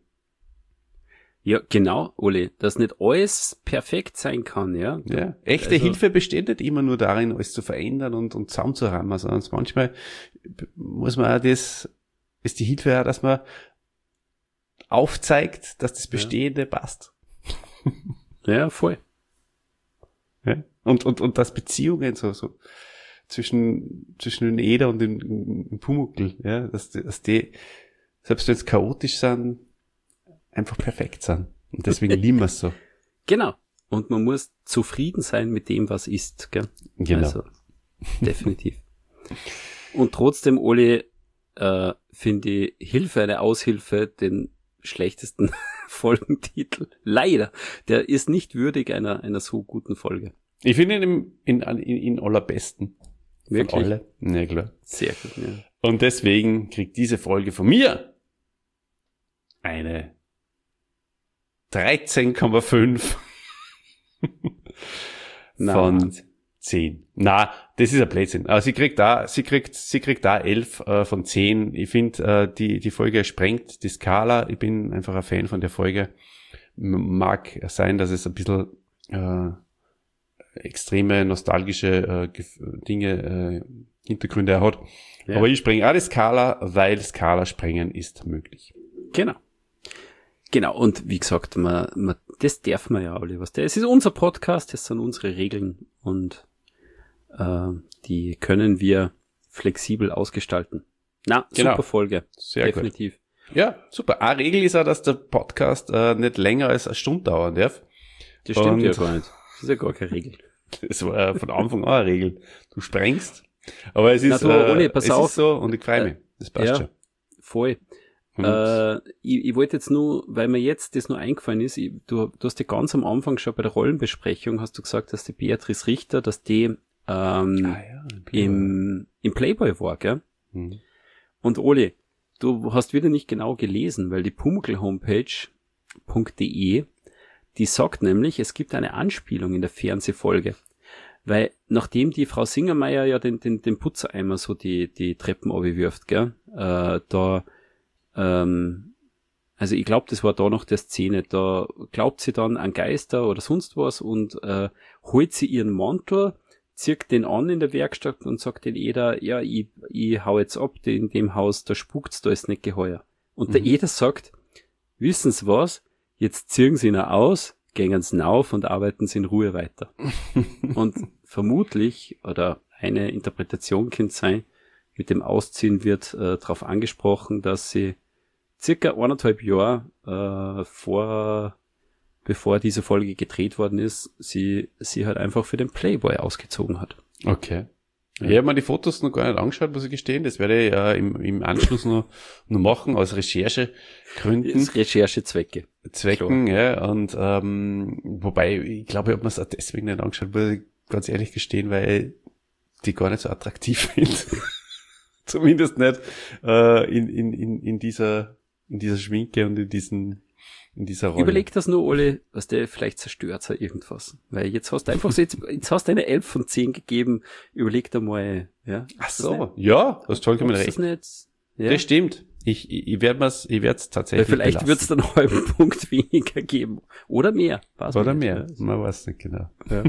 Ja, genau, Oli, dass nicht alles perfekt sein kann, ja. Ja, echte also, Hilfe besteht nicht immer nur darin, alles zu verändern und, und zusammenzurammen, sondern manchmal muss man auch das, ist die Hilfe auch, dass man aufzeigt, dass das Bestehende ja. passt. Ja, voll. Ja, und, und, und dass Beziehungen so, so, zwischen, zwischen den Eder und dem, dem Pumuckl, ja, dass, dass die, selbst wenn es chaotisch sind, einfach perfekt sind. Und deswegen lieben wir es so. Genau. Und man muss zufrieden sein mit dem, was ist, gell? Genau. Also, definitiv. Und trotzdem, Oli, äh, finde ich Hilfe, eine Aushilfe, den schlechtesten Folgentitel. Leider. Der ist nicht würdig einer, einer so guten Folge. Ich finde ihn im, in, in, in allerbesten. Wirklich? Von alle. Ja, klar. Sehr gut, ja. Und deswegen kriegt diese Folge von mir eine dreizehn Komma fünf von zehn. Na, das ist ein Blödsinn. Aber sie kriegt da, sie kriegt, sie kriegt da elf äh, von zehn. Ich finde, äh, die, die Folge sprengt die Skala. Ich bin einfach ein Fan von der Folge. Mag sein, dass es ein bisschen, äh, extreme nostalgische äh, Dinge, äh, Hintergründe hat. Ja. Aber ich spreng auch die Skala, weil Skala sprengen ist möglich. Genau. Genau, und wie gesagt, man, man, das darf man ja alle was. Es ist unser Podcast, das sind unsere Regeln und äh, die können wir flexibel ausgestalten. Na, genau. Super Folge. Sehr definitiv. Gut. Ja, super. Eine Regel ist auch, dass der Podcast äh, nicht länger als eine Stunde dauern darf. Das stimmt und ja gar nicht. Das ist ja gar keine Regel. Das war äh, von Anfang an eine Regel. Du sprengst. Aber es ist, Na, du, äh, Oli, pass es auf. ist so und ich freue mich. Das passt ja, schon. Voll. Äh, ich, ich wollte jetzt nur, weil mir jetzt das nur eingefallen ist, ich, du, du hast ja ganz am Anfang schon bei der Rollenbesprechung, hast du gesagt, dass die Beatrice Richter, dass die ähm, ah, ja, im, im Playboy war, gell? Mhm. Und Oli, du hast wieder nicht genau gelesen, weil die Pumuckl Homepage .de, die sagt nämlich, es gibt eine Anspielung in der Fernsehfolge. Weil nachdem die Frau Singermeier ja den, den, den Putzereimer so die, die Treppen runterwirft, gell, äh, da, ähm, also ich glaube, das war da noch der Szene, da glaubt sie dann an Geister oder sonst was und äh, holt sie ihren Mantel, zieht den an in der Werkstatt und sagt den Eder, ja, ich, ich hau jetzt ab, in dem Haus, da spukt's, da ist nicht geheuer. Und mhm. der Eder sagt, wissen Sie was, jetzt ziehen Sie ihn aus, gehen Sie auf und arbeiten Sie in Ruhe weiter. Und vermutlich, oder eine Interpretation könnte sein, mit dem Ausziehen wird äh, darauf angesprochen, dass sie circa eineinhalb Jahre äh, vor, bevor diese Folge gedreht worden ist, sie, sie halt einfach für den Playboy ausgezogen hat. Okay. Ja. Ich habe mir die Fotos noch gar nicht angeschaut, muss ich gestehen. Das werde ich ja im, im Anschluss noch, noch machen, aus Recherchegründen. Aus Recherchezwecke. Zwecken, Klar. ja. Und ähm, wobei, ich glaube, ich habe mir es auch deswegen nicht angeschaut, muss ich ganz ehrlich gestehen, weil ich die gar nicht so attraktiv finde. Zumindest nicht äh, in, in, in, in dieser in dieser Schminke und in diesen in dieser Rolle. Überleg das nur, Ole, was der vielleicht zerstört hat irgendwas. Weil jetzt hast du einfach so, jetzt, jetzt hast du eine elf von zehn gegeben, überleg dir mal, ja. Ach so, ja, hast vollkommen recht. Das, nicht, ja? Das stimmt. Ich, ich, ich werde mir's, ich werde es tatsächlich Weil vielleicht wird es dann einen halben Punkt weniger geben. Oder mehr. Weiß Oder mehr. Ja. Man weiß nicht genau. Ja,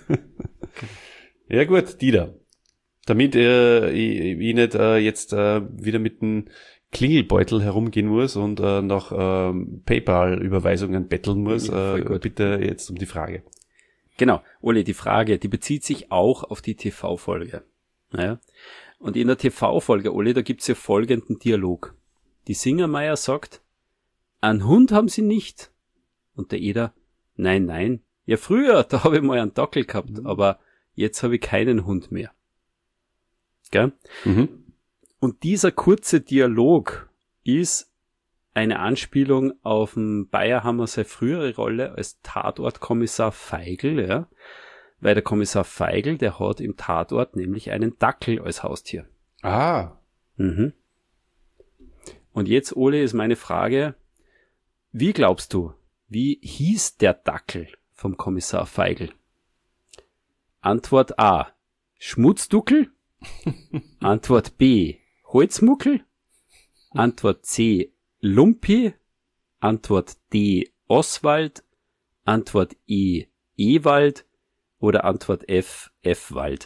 ja gut, Dieter. Damit äh, ich, ich nicht äh, jetzt äh, wieder mit dem Klingelbeutel herumgehen muss und äh, nach ähm, PayPal-Überweisungen betteln muss, ja, äh, bitte jetzt um die Frage. Genau, Ole, die Frage, die bezieht sich auch auf die T V-Folge. Ja? Und in der T V-Folge, Ole, da gibt's ja folgenden Dialog. Die Singermeier sagt, einen Hund haben sie nicht. Und der Eder, nein, nein, ja früher, da habe ich mal einen Dackel gehabt, mhm. aber jetzt habe ich keinen Hund mehr. Gell? Mhm. Und dieser kurze Dialog ist eine Anspielung auf den Bayerhammer seine frühere Rolle als Tatortkommissar Feigl, ja, weil der Kommissar Feigl, der hat im Tatort nämlich einen Dackel als Haustier. Ah. Mhm. Und jetzt, Ole, ist meine Frage, wie glaubst du, wie hieß der Dackel vom Kommissar Feigl? Antwort A, Schmutzduckel? Antwort B, Holzmuckel? Antwort C, Lumpi? Antwort D, Oswald? Antwort E, Ewald? Oder Antwort F, F-Wald?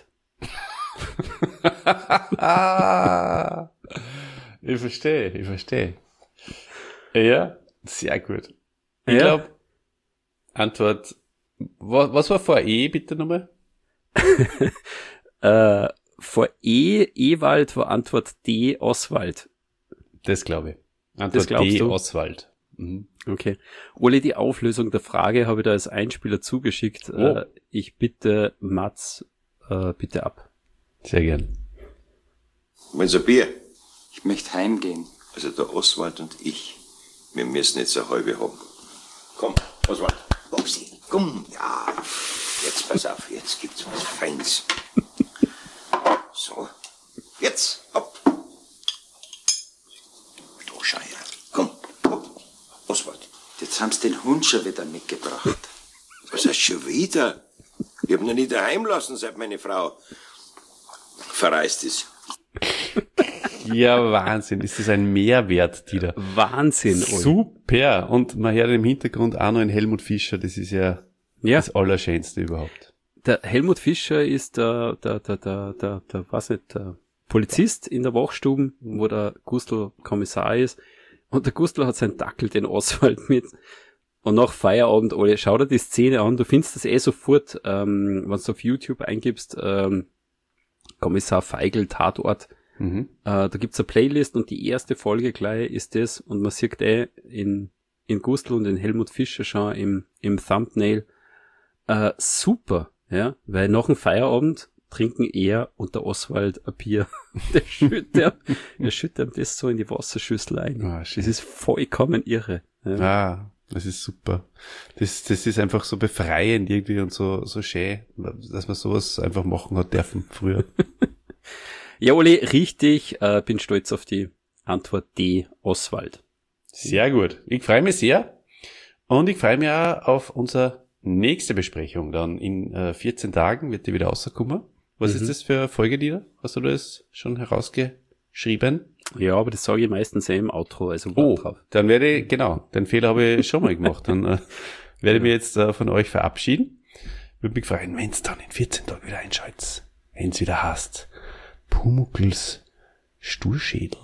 Ich verstehe, ich verstehe. Ja, sehr gut. Ich ja. glaube, Antwort, was, was war vor E, bitte nochmal? äh, vor E, Ewald war Antwort D, Oswald. Das glaube ich. Antwort das D, du? Oswald. Mhm. Okay. Ole, die Auflösung der Frage habe ich da als Einspieler zugeschickt. Oh. Äh, ich bitte Mats, äh, bitte ab. Sehr gern. Wollen Sie ein Bier? Ich möchte heimgehen. Also der Oswald und ich, wir müssen jetzt eine halbe haben. Komm, Oswald. Upsi, komm, ja. Jetzt pass auf, jetzt gibt's was Feins. So, jetzt, ab. Du Scheiße. Komm, hopp. Oswald. Jetzt haben sie den Hund schon wieder mitgebracht. Was heißt schon wieder? Ich hab ihn noch nie daheim lassen, seit meine Frau verreist ist. Ja, Wahnsinn. Ist das ein Mehrwert, Dieter? Wahnsinn, Ole. Super. Und man hört im Hintergrund auch noch einen Helmut Fischer. Das ist ja, ja. das Allerschönste überhaupt. Der Helmut Fischer ist der, der, der, der, der, der, was nicht, der Polizist in der Wachstube, wo der Gustl Kommissar ist. Und der Gustl hat seinen Dackel, den Oswald, mit. Und nach Feierabend, Ole, schau dir die Szene an. Du findest das eh sofort, ähm, wenn du auf YouTube eingibst, ähm, Kommissar Feigl, Tatort. Mhm. Äh, da gibt's eine Playlist und die erste Folge gleich ist das. Und man sieht eh in, in Gustl und in Helmut Fischer schon im, im Thumbnail. Äh, super, ja, weil nach dem Feierabend trinken er und der Oswald ein Bier. Der schüttet, der, der schüttet ihm das so in die Wasserschüssel ein. Oh, das ist vollkommen irre. Ja. Ah, das ist super. Das, das ist einfach so befreiend irgendwie und so, so schön, dass man sowas einfach machen hat dürfen früher. Ja, Oli, richtig, äh, bin stolz auf die Antwort D, Oswald. Sehr gut. Ich freue mich sehr. Und ich freue mich auch auf unsere nächste Besprechung. Dann in äh, vierzehn Tagen wird die wieder rauskommen. Was mhm. ist das für eine Folge, Dieter? Hast du das schon herausgeschrieben? Ja, aber das sage ich meistens eh im Outro, also oh, drauf. Dann werde ich, genau, den Fehler habe ich schon mal gemacht. Dann äh, werde ich mich jetzt äh, von euch verabschieden. Würde mich freuen, wenn es dann in vierzehn Tagen wieder einschaltet. Wenn es wieder heißt, Pumuckls Sturschädel.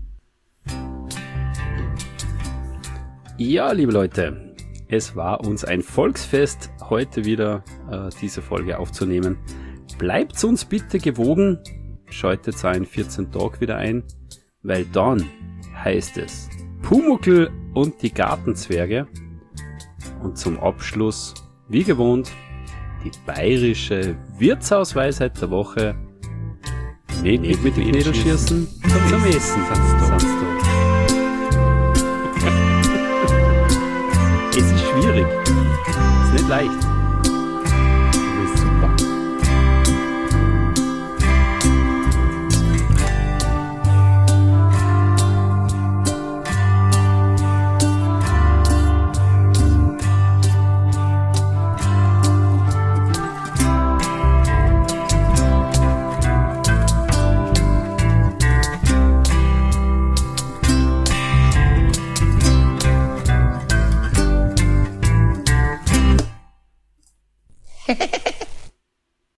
Ja, liebe Leute, es war uns ein Volksfest, heute wieder äh, diese Folge aufzunehmen. Bleibt uns bitte gewogen, schaltet zwar in vierzehn Tagen wieder ein, weil dann heißt es Pumuckl und die Gartenzwerge. Und zum Abschluss, wie gewohnt, die bayerische Wirtshausweisheit der Woche. Nicht, nicht mit den Knädel schießen, zum Essen. Es ist schwierig, es ist nicht leicht.